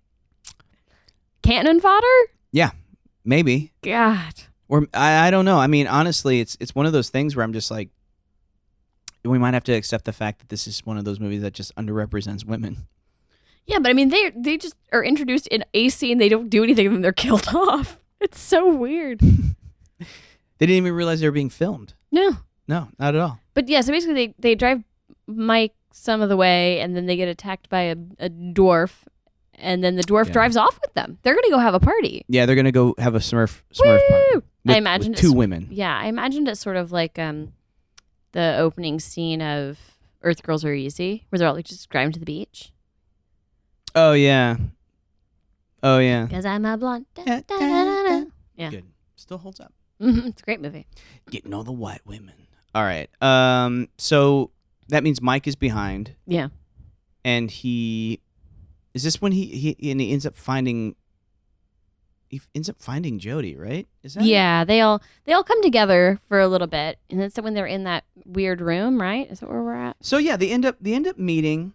Cannon fodder? Yeah, maybe. God. Or I, I don't know. I mean, honestly, it's it's one of those things where I'm just like, we might have to accept the fact that this is one of those movies that just underrepresents women. Yeah, but I mean, they they just are introduced in a scene. They don't do anything, and then they're killed off. It's so weird. They didn't even realize they were being filmed. No. No, not at all. But yeah, so basically they, they drive Mike some of the way, and then they get attacked by a, a dwarf, and then the dwarf Yeah. drives off with them. They're going to go have a party. Yeah, they're gonna go have a Smurf Smurf party. Woo! With, I imagined with two it's- women. Yeah, I imagined it sort of like um, the opening scene of Earth Girls Are Easy, where they're all like just driving to the beach. Oh yeah. Oh yeah. Because I'm a blonde. Da, Da, da, da, da, da, da. Yeah. Good. Still holds up. Mhm, it's a great movie. Getting all the white women. All right. Um. So that means Mike is behind, Yeah. and he is this when he he and he ends up finding. He ends up finding Jody, right? Is that it? Yeah, they all they all come together for a little bit, and that's when they're in that weird room, right? Is that where we're at? So yeah, they end up they end up meeting,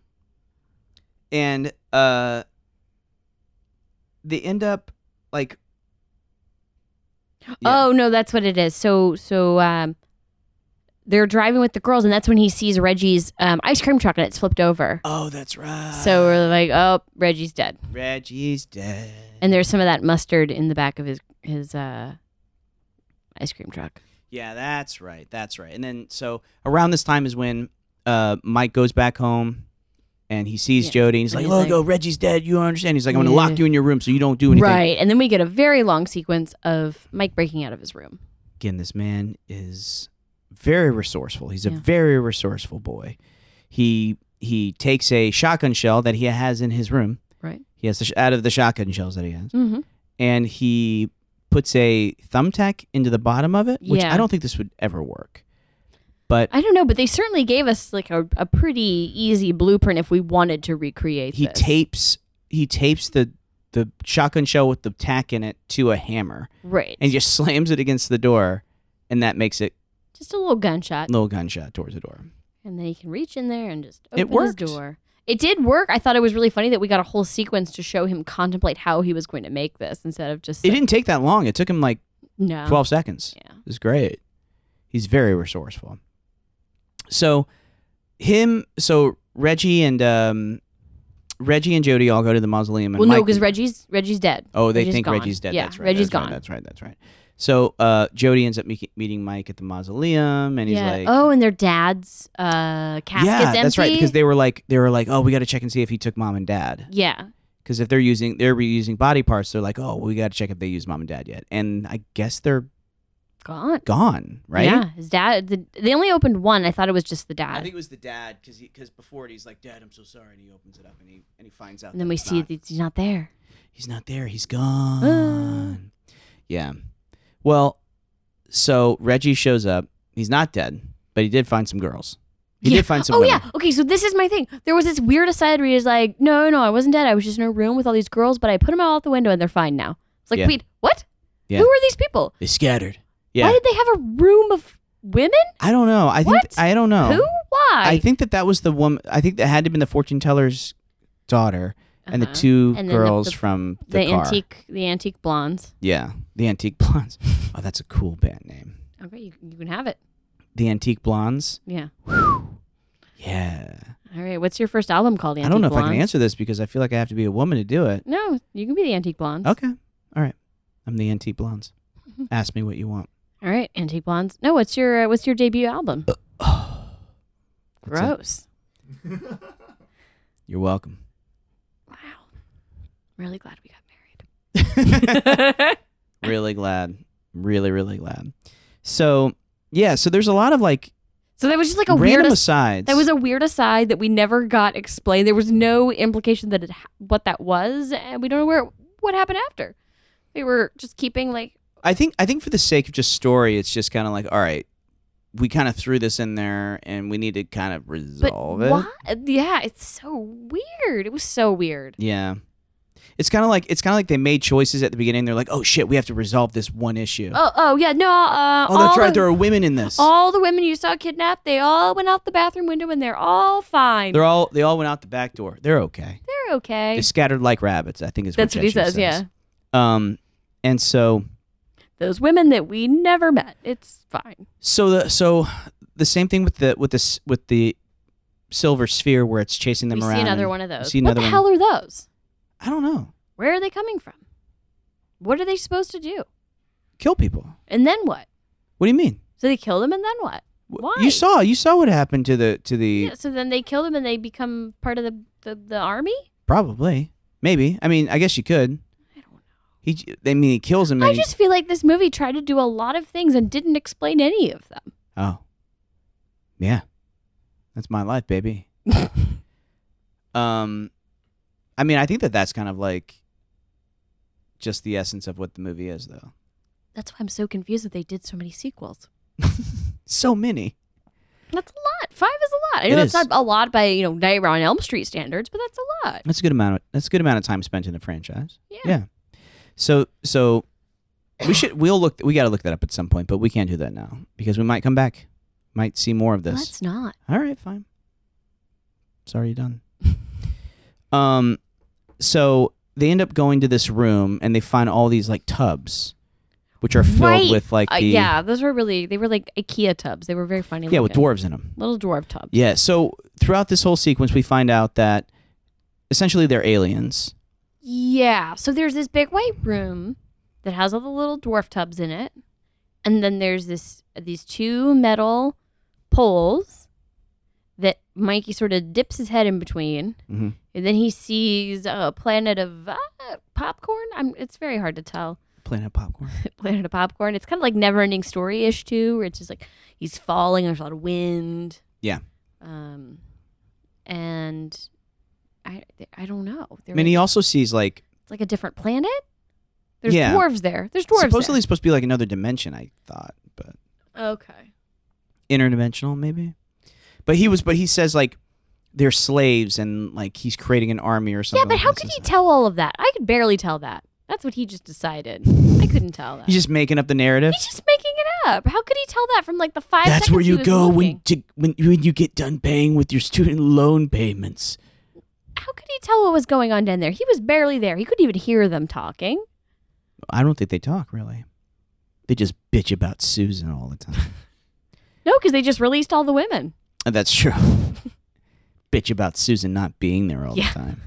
and uh, they end up like. Yeah. Oh no, that's what it is. So so um, they're driving with the girls, and that's when he sees Reggie's um, ice cream truck, and it's flipped over. Oh, that's right. So we're like, oh, Reggie's dead, Reggie's dead. and there's some of that mustard in the back of his his uh, ice cream truck. Yeah, that's right. That's right. And then so around this time is when uh, Mike goes back home and he sees Yeah. Jody and he's And like, he's "Look, like- oh, Reggie's dead. You don't understand." He's like, "I'm going to Yeah. lock you in your room so you don't do anything." Right, and then we get a very long sequence of Mike breaking out of his room. Again, this man is very resourceful. He's a Yeah. very resourceful boy. He he takes a shotgun shell that he has in his room. Right. He has the sh- out of the shotgun shells that he has, Mm-hmm. and he puts a thumbtack into the bottom of it, which Yeah. I don't think this would ever work. But I don't know, but they certainly gave us like a, a pretty easy blueprint if we wanted to recreate he this. tapes he tapes the the shotgun shell with the tack in it to a hammer right, and just slams it against the door, and that makes it just a little gunshot. a little gunshot towards the door. And then he can reach in there and just It open worked. his door. It did work. I thought it was really funny that we got a whole sequence to show him contemplate how he was going to make this instead of just It didn't take that long. It took him like no. twelve seconds. Yeah. It was great. He's very resourceful. So him so Reggie and um Reggie and Jody all go to the mausoleum and Well, no, Mike- because Reggie's Reggie's dead. oh, they Reggie's think gone. Reggie's dead. Yeah, that's right. Reggie's that's right, gone. That's right. That's right. So uh, Jody ends up me- meeting Mike at the mausoleum, and he's yeah. like, oh, and their dad's uh, casket's yeah, empty. that's right, because they were like, they were like, oh, we got to check and see if he took mom and dad, yeah. because if they're using they're reusing body parts, they're like, oh, well, we got to check if they use mom and dad yet, and I guess they're Gone. gone, right? Yeah, his dad. The, they only opened one. I thought it was just the dad. I think it was the dad because because before it he's like, Dad, I'm so sorry, and he opens it up and he and he finds out. and then that we it's see not. that he's not there. He's not there. He's gone. Yeah. Well, so Reggie shows up. He's not dead, but he did find some girls. He yeah. did find some Oh women. yeah. Okay, so this is my thing. There was this weird aside where he's like, "No, no, I wasn't dead. I was just in a room with all these girls, but I put them all out the window and they're fine now." It's like, Yeah. wait, what? Yeah. Who are these people? They scattered. Yeah. Why did they have a room of women? I don't know. I think What? I don't know. Who? Why? I think that that was the woman. I think that had to have been the fortune teller's daughter and the Uh-huh. two And then the- girls the- from the, the car. antique, the antique blondes. Yeah, the Antique Blondes. Oh, that's a cool band name. Okay, you, you can have it. The Antique Blondes. Yeah. Yeah. All right. What's your first album called? The I don't know Antique if I can Blondes? answer this because I feel like I have to be a woman to do it. No, you can be the Antique Blondes. Okay. All right. I'm the Antique Blondes. Ask me what you want. All right, Antique Blondes. No, what's your uh, what's your debut album? Gross. You're welcome. Wow. Really glad we got married. Really glad. Really, really glad. So, yeah, so there's a lot of like So that was just like a weird. random As- asides. that was a weird aside that we never got explained. There was no implication that it ha- what that was, and we don't know where what happened after. They were just keeping like. I think I think for the sake of just story, it's just kind of like, all right, we kind of threw this in there and we need to kind of But resolve it. why? Yeah, it's so weird. It was so weird. Yeah. It's kind of like it's kind of like they made choices at the beginning. They're like, "Oh shit, we have to resolve this one issue." Oh, oh yeah, no. Uh, oh, that's all right. the- There are women in this. All the women you saw kidnapped, they all went out the bathroom window and they're all fine. They're all they all went out the back door. They're okay. They're okay. They scattered like rabbits. I think is That's what, what he Chester says, yeah. Um, and so Those women that we never met. It's fine. so the so the same thing with the with this with the silver sphere where it's chasing them we around. see another and one of those. see What another the one. hell are those? I don't know. Where are they coming from? What are they supposed to do? Kill people. And then what? What do you mean? So they kill them and then what? Wh- Why? You saw you saw what happened to the to the Yeah, so then they kill them and they become part of the, the, the army? probably maybe. I mean, I guess you could. I don't know. He I mean he kills him. And I he- just feel like this movie tried to do a lot of things and didn't explain any of them. Oh. Yeah. That's my life, baby. um I mean, I think that that's kind of like just the essence of what the movie is though. That's why I'm so confused that they did so many sequels. So many. That's a lot. Five is a lot. I It know that's is. not a lot by, you know, Nightmare on Elm Street standards, but that's a lot. That's a good amount of that's a good amount of time spent in the franchise. Yeah. Yeah. So so we should we'll look we got to look that up at some point, but we can't do that now because we might come back. Might see more of this. Let's not. All right, fine. Sorry, you're done. um, so they end up going to this room and they find all these like tubs, which are filled Right. with like Uh, the yeah, those were really, they were like IKEA tubs. They were very funny. yeah with looking. dwarves in them. Little dwarf tubs. Yeah. So throughout this whole sequence, we find out that essentially they're aliens. Yeah. So there's this big white room that has all the little dwarf tubs in it. And then there's this these two metal poles that Mikey sort of dips his head in between. Mm-hmm. And then he sees a planet of uh, popcorn. I'm, it's very hard to tell. Planet popcorn. Planet of Popcorn. It's kind of like Never Ending Story ish too, where it's just like he's falling. There's a lot of wind. Yeah. Um, and I I don't know. They're I mean, he like- also sees like it's like a different planet. There's Yeah. dwarves there. There's dwarves supposedly supposed to be like another dimension. I thought, but there. Okay. interdimensional maybe. But he was. But he says like they're slaves and like he's creating an army or Yeah, something. but like how this. could It's he like- tell all of that? I could barely tell that. That's what he just decided. I couldn't tell that. He's just making up the narrative. He's just making it up. How could he tell that from like the five That's seconds where he you was go looking? when, to, when when you get done paying with your student loan payments. How could he tell what was going on down there? He was barely there. He couldn't even hear them talking. I don't think they talk really. They just bitch about Susan all the time. No, because they just released all the women. And that's true. Bitch about Susan not being there all Yeah. the time.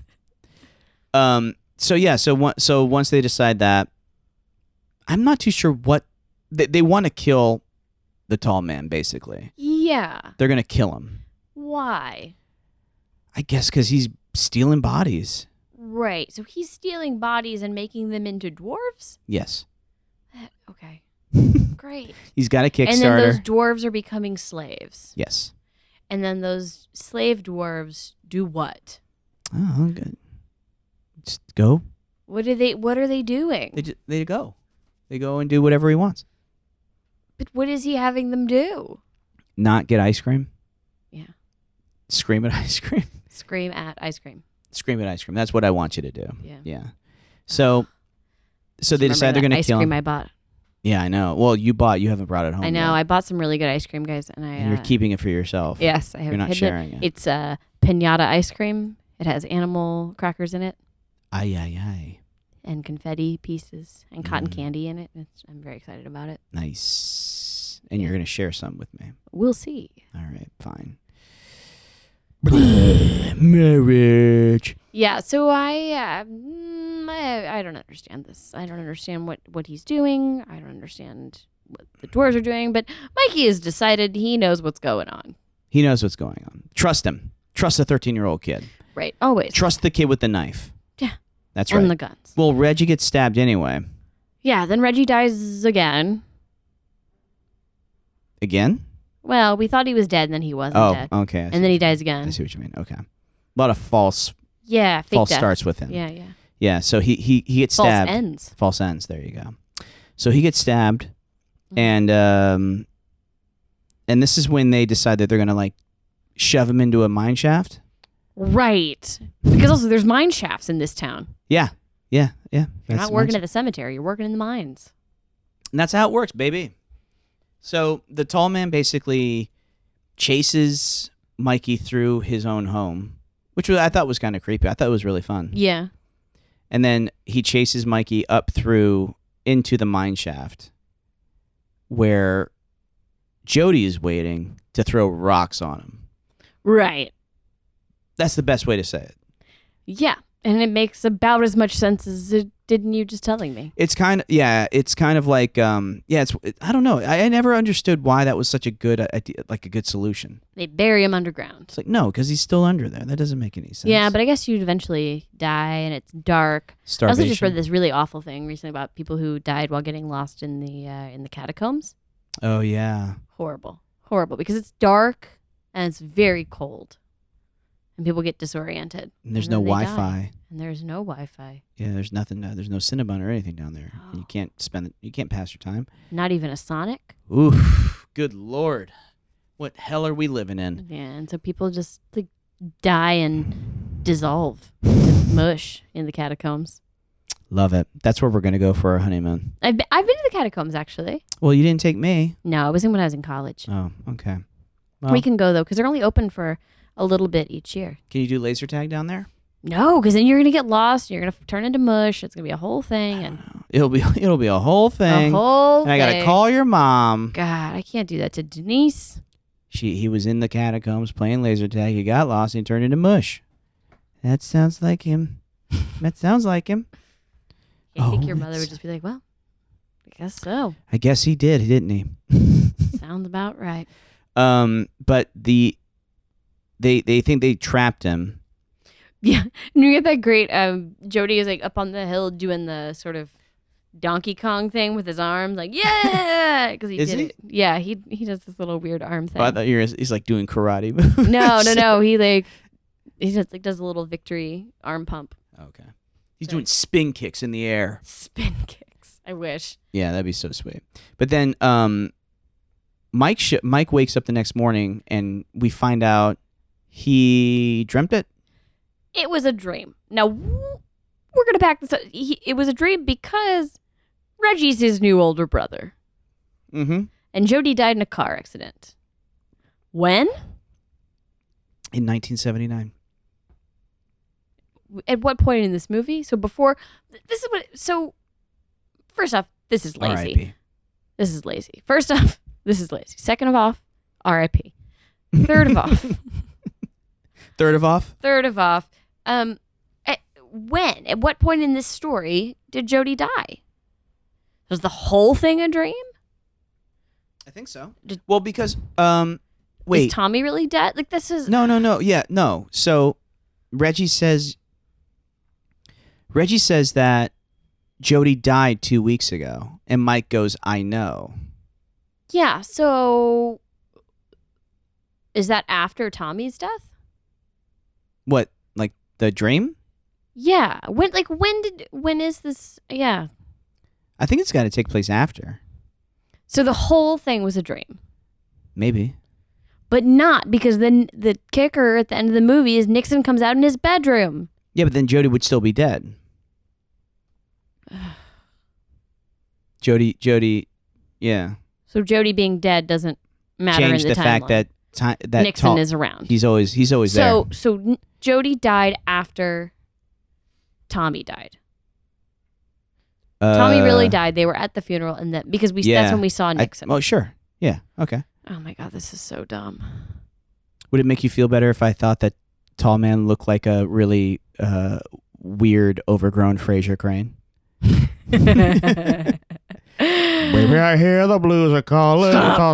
Um. So yeah. So one, So once they decide that, I'm not too sure what they they want to kill the tall man. Basically, Yeah. they're gonna kill him. Why? I guess because he's stealing bodies. Right. So he's stealing bodies and making them into dwarves? Yes. Okay. Great. He's got a Kickstarter. And then those dwarves are becoming slaves. Yes. And then those slave dwarves do what? Oh, good. Just go. What do they? What are they doing? They just, they go. They go and do whatever he wants. But what is he having them do? Not get ice cream. Yeah. Scream at ice cream. Scream at ice cream. Scream at ice cream. That's what I want you to do. Yeah. Yeah. So, so they Remember decide they're that going to ice kill cream him. I bought. Yeah, I know. Well, you bought. You haven't brought it home. I know. yet. I bought some really good ice cream, guys, and I. And you're uh, keeping it for yourself. Yes, I have. You're not hidden sharing it. It's uh, pinata ice cream. It has animal crackers in it Aye, aye, aye. and confetti pieces and cotton Mm. candy in it. It's, I'm very excited about it. Nice. And you're going to share some with me. We'll see. All right, fine. Marriage. Yeah. So I, uh, mm, I, I don't understand this. I don't understand what what he's doing. I don't understand what the dwarves are doing. But Mikey has decided he knows what's going on. He knows what's going on. Trust him. Trust a thirteen-year-old kid. Right. Always. Trust the kid with the knife. Yeah. That's and right. the guns. Well, Reggie gets stabbed anyway. Yeah. Then Reggie dies again. Again? Well, we thought he was dead, and then he wasn't Oh, dead. okay. I see And then he what you dies mean. I again. see what you mean. Okay. A lot of false Yeah. Fake false death. starts with him. Yeah. Yeah. Yeah, so he, he, he gets False stabbed. ends. False ends. There you go. So he gets stabbed, Mhm. and um, and this is when they decide that they're gonna like shove him into a mine shaft. Right. Because also there's mine shafts in this town. Yeah, yeah, yeah. You're That's not working mine at the cemetery. You're working in the mines. And that's how it works, baby. So the tall man basically chases Mikey through his own home, which was, I thought was kind of creepy. I thought it was really fun. Yeah. And then he chases Mikey up through into the mine shaft where Jody is waiting to throw rocks on him. Right. That's the best way to say it. Yeah. And it makes about as much sense as it didn't you just telling me. It's kind of, yeah, it's kind of like, um, yeah, it's, it, I don't know. I, I never understood why that was such a good idea, like a good solution. They bury him underground. It's like, no, because he's still under there. That doesn't make any sense. Yeah, but I guess you'd eventually die and it's dark. I Starvation. also just read this really awful thing recently about people who died while getting lost in the uh, in the catacombs. Oh, yeah. Horrible. Horrible because it's dark and it's very cold. And people get disoriented. And there's and no then they die. Wi-Fi. And there's no Wi-Fi. Yeah, there's nothing. Uh, there's no Cinnabon or anything down there. And you Oh. can't spend. You can't pass your time. Not even a Sonic. Oof. Good Lord. What hell are we living in? Yeah, and so people just like die and dissolve into mush in the catacombs. Love it. That's where we're gonna go for our honeymoon. I've been, I've been to the catacombs actually. Well, you didn't take me. No, it was in when I was in college. Oh, okay. Well, We can go though because they're only open for a little bit each year. can you do laser tag down there? No, because then you're gonna get lost. You're gonna f- turn into mush. It's gonna be a whole thing and It'll be it'll be a whole a thing. whole. and I gotta thing. call your mom. God, I can't do that to Denise. She he was in the catacombs playing laser tag. He got lost and he turned into mush. That sounds like him. That sounds like him. I think Oh, your mother it's- would just be like, "Well, I guess so. I guess he did, didn't he? Sounds about right." Um, but the they they think they trapped him. Yeah, and you get that great. Um, Jody is like up on the hill doing the sort of Donkey Kong thing with his arms, like yeah, because he Is did he? it. Yeah, he he does this little weird arm thing. Oh, I thought you were, he's like doing karate moves. no, no, no. He like he just like does a little victory arm pump, Okay. He's Right. doing spin kicks in the air. spin kicks. I wish. Yeah, that'd be so sweet. But then um, Mike sh- Mike wakes up the next morning and we find out he dreamt it. It was a dream. Now w- we're gonna pack this up. He, it was a dream because Reggie's his new older brother, Mm-hmm. and Jody died in a car accident. When? In nineteen seventy-nine. At what point in this movie? So before, th- this is what. So first off, this is R I lazy. P This is lazy. First off, this is lazy. Second of off, R I P Third of off, Third of off. third of off. Um, at, when? At what point in this story did Jody die? Was the whole thing a dream? I think so. Did- well, because um, wait, Is Tommy really dead? Like this is no, no, no, yeah, no. So Reggie says, Reggie says that Jody died two weeks ago, and Mike goes, "I know." Yeah. So, is that after Tommy's death? What, like the dream? Yeah. When? Like when did? When is this? Yeah. I think it's got to take place after. So the whole thing was a dream, Maybe. but not because then the kicker at the end of the movie is Nixon comes out in his bedroom. Yeah, but then Jody would still be dead. Jody, Jody, yeah. So Jody being dead doesn't matter Change in the, the fact timeline. that time that Nixon Tom- is around. He's always he's always so there. so N- Jody died after Tommy died. Tommy really Uh, died. They were at the funeral, and that because we yeah. that's when we saw I- Nixon. oh, sure. Yeah. Okay. Oh my god, this is so dumb. Would it make you feel better if I thought that tall man looked like a really uh, weird, overgrown Fraser Crane? Baby, I hear the blues are calling.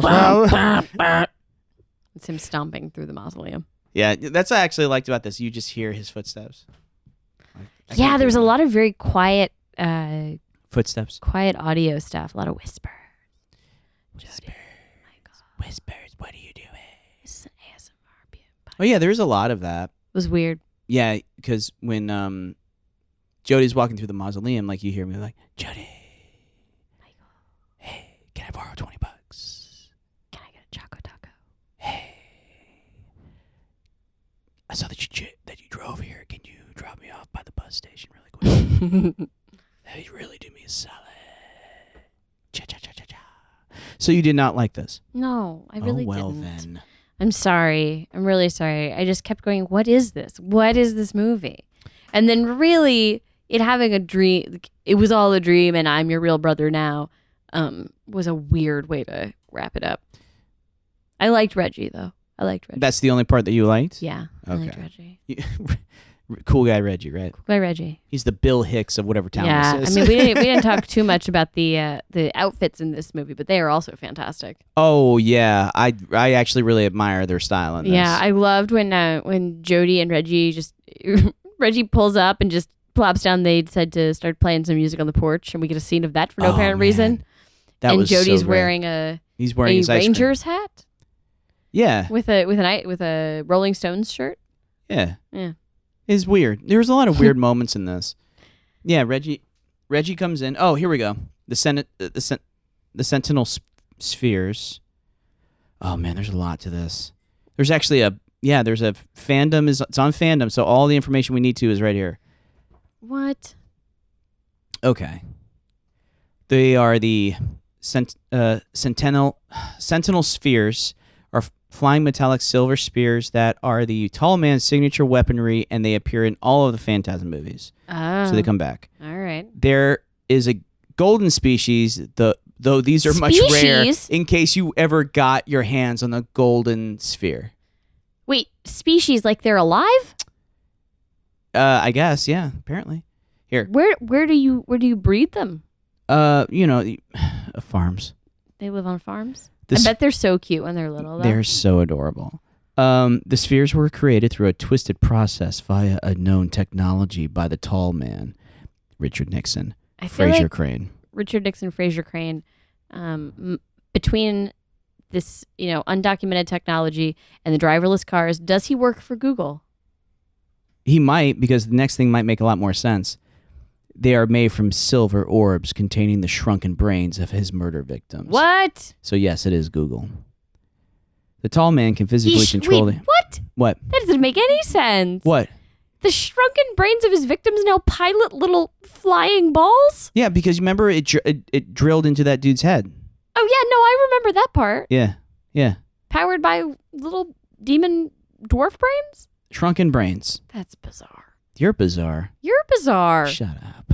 It's him stomping through the mausoleum. Yeah, that's what I actually liked about this. You just hear his footsteps. Like, I Yeah, can't there's do a that. lot of very quiet, uh, footsteps. quiet audio stuff. A lot of whisper. Whispers. Michael. Whispers. What are you doing? It's an A S M R. It Oh yeah, there's a lot of that. was weird. Yeah, because when um, Jody's walking through the mausoleum, like you hear me like, Jody, Michael, hey, can I borrow twenty bucks? can I get a Choco Taco? Hey, I saw that you j- that you drove here. Can you drop me off by the bus station really quick? Hey, you really do me a solid. Cha cha cha cha cha. So you did not like this? No, I really oh well didn't. then. I'm sorry. I'm really sorry. I just kept going, what is this? What is this movie? And then really, it having a dream, it was all a dream and I'm your real brother now, um, was a weird way to wrap it up. I liked Reggie, though. I liked Reggie. That's the only part that you liked? yeah, I liked Okay. Reggie. Cool guy Reggie, right? Cool guy Reggie. He's the Bill Hicks of whatever town Yeah, this I is. mean, we didn't we didn't talk too much about the uh, the outfits in this movie, but they are also fantastic. Oh yeah, I I actually really admire their style in this. Yeah, I loved when uh, when Jody and Reggie just Reggie pulls up and just plops down. They said to start playing some music on the porch, and we get a scene of that for no Oh, apparent man. reason. that and was so Jody's great. wearing a He's wearing a his ice cream. Rangers hat Yeah, with a with an i- with a Rolling Stones shirt. yeah, Yeah. It's weird. There's a lot of weird moments in this. Yeah, Reggie. Reggie comes in. Oh, here we go. The Senate. The sen- the Sentinel sp- spheres. Oh man, there's a lot to this. There's actually a yeah. There's a fandom is it's on fandom. So all the information we need to is right here. What? Okay. They are the cent- uh, Sentinel Sentinel spheres are f- flying metallic silver spears that are the Tall Man's signature weaponry, and they appear in all of the Phantasm movies. Oh, So they come back. all right. There is a golden species, the though these are much rare. Species? In case you ever got your hands on the golden sphere, Wait, species like they're alive? uh, I guess yeah. Apparently, here, Where where do you where do you breed them? uh, you know, the- uh, farms. They live on farms. The I s- bet they're so cute when they're little. Though. They're so adorable. Um, the spheres were created through a twisted process via a known technology by the tall man, Richard Nixon, I feel Fraser like Crane. Richard Nixon, Fraser Crane, um, m- between this you know undocumented technology and the driverless cars, does he work for Google? He might, because the next thing might make a lot more sense. They are made from silver orbs containing the shrunken brains of his murder victims. What? So yes, it is Google. The tall man can physically He sh- control wait, the what? what? That doesn't make any sense. What? The shrunken brains of his victims now pilot little flying balls? Yeah, because remember it, dr- it it drilled into that dude's head. Oh yeah, no, I remember that part. Yeah, yeah. Powered by little demon dwarf brains? Shrunken brains. That's bizarre. You're bizarre. You're bizarre. Shut up.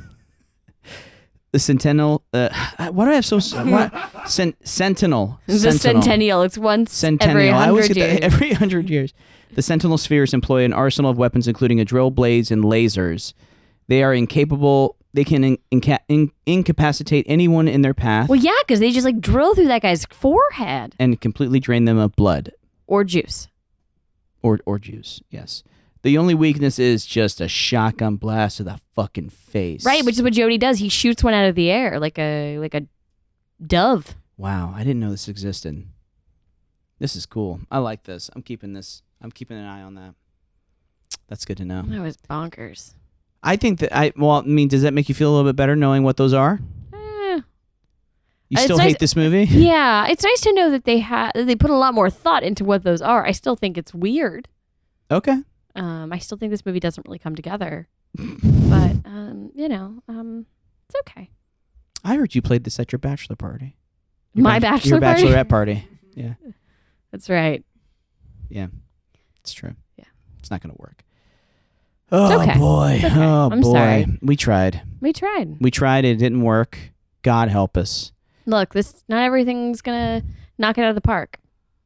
The Sentinel. Uh, why do I have so? What? Sen- Sentinel. The centennial. It's once Centennial. every I always hundred get years. that every hundred years. The Sentinel spheres employ an arsenal of weapons, including a drill, blades, and lasers. They are incapable. They can in- inca- in- incapacitate anyone in their path Well, yeah, because they just like drill through that guy's forehead and completely drain them of blood or juice. or or juice. Yes. The only weakness is just a shotgun blast to the fucking face. Right, which is what Jody does. He shoots one out of the air like a like a dove. Wow, I didn't know this existed. This is cool. I like this. I'm keeping this. I'm keeping an eye on that. That's good to know. That was bonkers. I think that I. Well, I mean, does that make you feel a little bit better knowing what those are? Eh. You It's still nice- hate this movie? Yeah, it's nice to know that they had they put a lot more thought into what those are. I still think it's weird. Okay. Um, I still think this movie doesn't really come together. But um, you know, um, it's okay. I heard you played this at your bachelor party. Your My bach- bachelor your party? bachelorette party. Yeah, That's right. yeah, it's true. Yeah. It's not gonna work. Oh okay. boy. It's okay. Oh I'm boy. sorry. We tried. We tried. We tried. It didn't work. God help us. Look, this not everything's gonna knock it out of the park.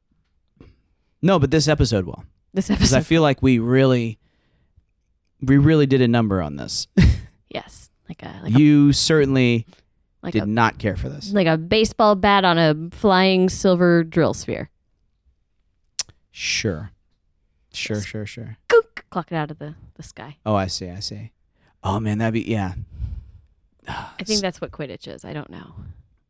No, but this episode will. This Because I episode, feel like we really, we really did a number on this. yes, like a like a, You certainly like did a not care for this. like a baseball bat on a flying silver drill sphere. Sure. Sure, sure, sure. Gook, clock it out of the, the sky. Oh, I see, I see. Oh, man, that'd be, yeah. I think that's what Quidditch is. I don't know.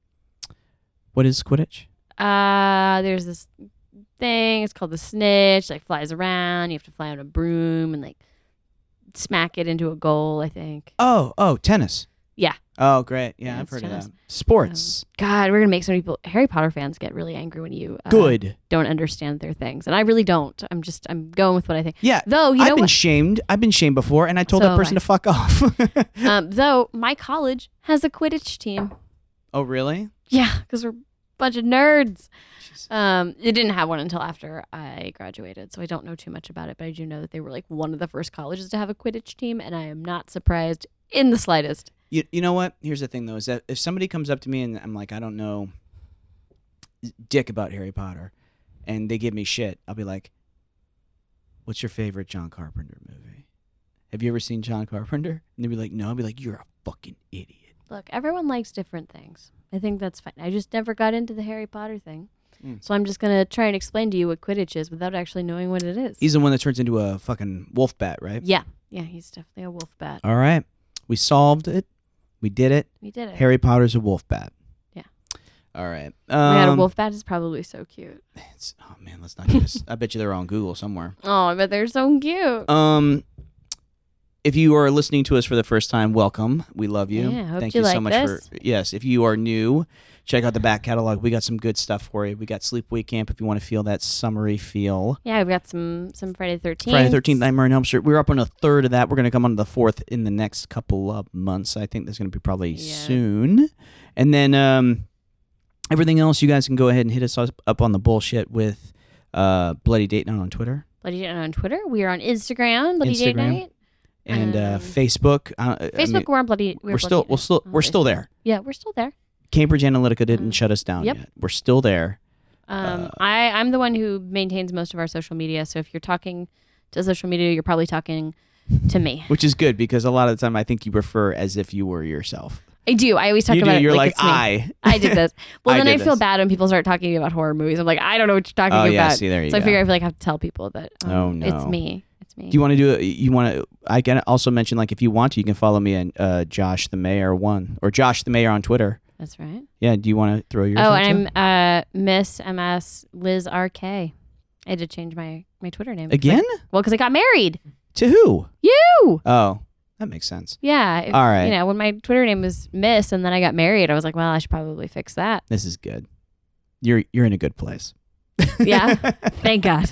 What is Quidditch? Uh, there's this thing. It's called the snitch. Like flies around. You have to fly on a broom and like smack it into a goal. I think. Oh, oh, tennis. Yeah. Oh, great. Yeah, Yeah, I've it's heard tennis. of that. Sports. God, we're gonna make so many people. Harry Potter fans get really angry when you uh, Good. don't understand their things, and I really don't. I'm just I'm going with what I think. Yeah. Though you I've know been what? shamed. I've been shamed before, and I told So that have person I. to fuck off. um, though my college has a Quidditch team. Oh, really? Yeah, because we're a bunch of nerds. Um, it didn't have one until after I graduated, so I don't know too much about it. But I do know that they were like one of the first colleges to have a Quidditch team, and I am not surprised in the slightest. You, you know what? Here's the thing, though, is that if somebody comes up to me and I'm like, I don't know dick about Harry Potter, and they give me shit, I'll be like, what's your favorite John Carpenter movie? Have you ever seen John Carpenter? And they'll be like, no. I'll be like, you're a fucking idiot. Look, everyone likes different things. I think that's fine. I just never got into the Harry Potter thing. Mm. So I'm just going to try and explain to you what Quidditch is without actually knowing what it is. He's the one that turns into a fucking wolf bat, right? yeah. Yeah, he's definitely a wolf bat. All right. We solved it. We did it. We did it. Harry Potter's a wolf bat. Yeah. All right. Oh my God, a Um, wolf bat is probably so cute. it's- oh, man, let's not get this. I bet you they're on Google somewhere. Oh, I bet they're so cute. Um, if you are listening to us for the first time, welcome. We love you. Yeah, hope Thank you you so like much this. for yes. If you are new, check out the back catalog. We got some good stuff for you. We got Sleepaway Camp if you want to feel that summery feel. Yeah, we've got some some Friday the thirteenth. Friday the thirteenth, Nightmare on Elm Street. We're up on a third of that. We're going to come on to the fourth in the next couple of months. I think that's going to be probably Yeah. soon. And then um, everything else, you guys can go ahead and hit us up on the bullshit with uh, Bloody Date Night on Twitter. Bloody Date Night on Twitter. We are on Instagram, Bloody Date Instagram. Night. And uh, Um, Facebook. Uh, I Facebook, mean, we're on Bloody. We're, we're still, Bloody we're still, Night we're on still Facebook. there. Yeah, we're still there. Cambridge Analytica didn't Um, shut us down yep. yet. We're still there. Um, Uh, I I'm the one who maintains most of our social media. So if you're talking to social media, you're probably talking to me. Which is good because a lot of the time I think you refer as if you were yourself. I do. I always talk you about do. it You're like, like, it's me. I. I did this. Well, I then I, did feel this. bad when people start talking about horror movies. I'm like, I don't know what you're talking Oh, about. yeah. See, there you so go. I figure I feel like I have to tell people that. Um, Oh, no. it's me. It's me. Do you want to do it? You want to? I can also mention, like, if you want to, you can follow me at uh, Josh the Mayor one or Josh the Mayor on Twitter. That's right. Yeah. Do you want to throw yours? Oh, out and too? I'm uh, Miss M S Liz R K. I had to change my, my Twitter name. Again? Well, because I got married. To who? You. Oh, that makes sense. Yeah. if- All right. You know, when my Twitter name was Miss and then I got married, I was like, well, I should probably fix that. This is good. You're you're in a good place. Yeah. Thank God.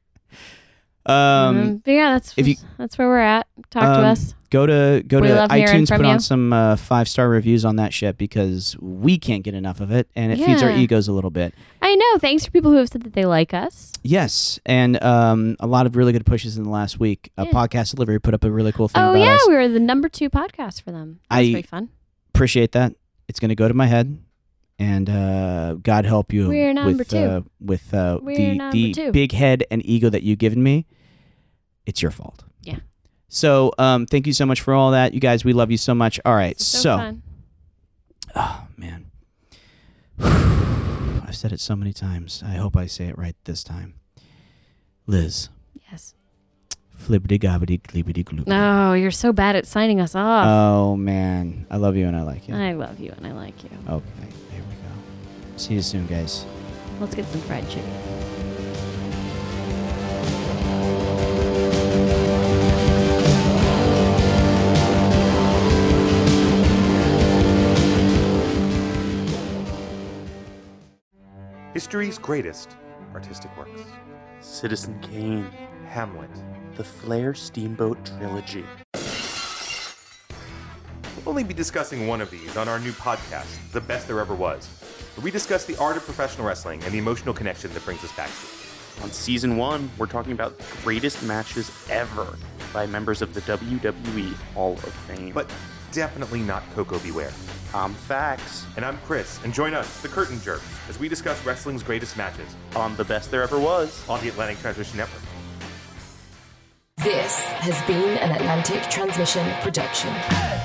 Um, Um, but yeah, that's if you- that's where we're at. Talk to um, us. Go to go We to love hearing iTunes, from put you. on some uh, five star reviews on that shit because we can't get enough of it, and it feeds our Yeah. egos a little bit. I know. Thanks for people who have said that they like us. Yes, and um, a lot of really good pushes in the last week. Uh, Yeah. Podcast Delivery put up a really cool thing Oh about yeah, us. we were the number two podcast for them. That was I- very fun. Appreciate that. It's going to go to my head, and uh, God help you We're number with two. Uh, with uh, We're the number the two. big head and ego that you've given me. It's your fault. Yeah. So um, thank you so much for all that, you guys. We love you so much. All right, So, so. fun. Oh, man. I've said it so many times. I hope I say it right this time. Liz, Yes. Flippity gobbity gleebity gloop. No, you're so bad at signing us off. Oh, man. I love you and I like you. I love you and I like you. Okay, there we go. See you soon, guys. Let's get some fried chicken. History's greatest artistic works. Citizen Kane, Hamlet. the Flair Steamboat Trilogy. We'll only be discussing one of these on our new podcast, The Best There Ever Was, where we discuss the art of professional wrestling and the emotional connection that brings us back to it. On season one, we're talking about the greatest matches ever by members of the W W E Hall of Fame. But definitely not Coco Beware. I'm Fax And I'm Chris, and join us, the Curtain Jerks, as we discuss wrestling's greatest matches on The Best There Ever Was. on the Atlantic Transmission Network. This has been an Atlantic Transmission production.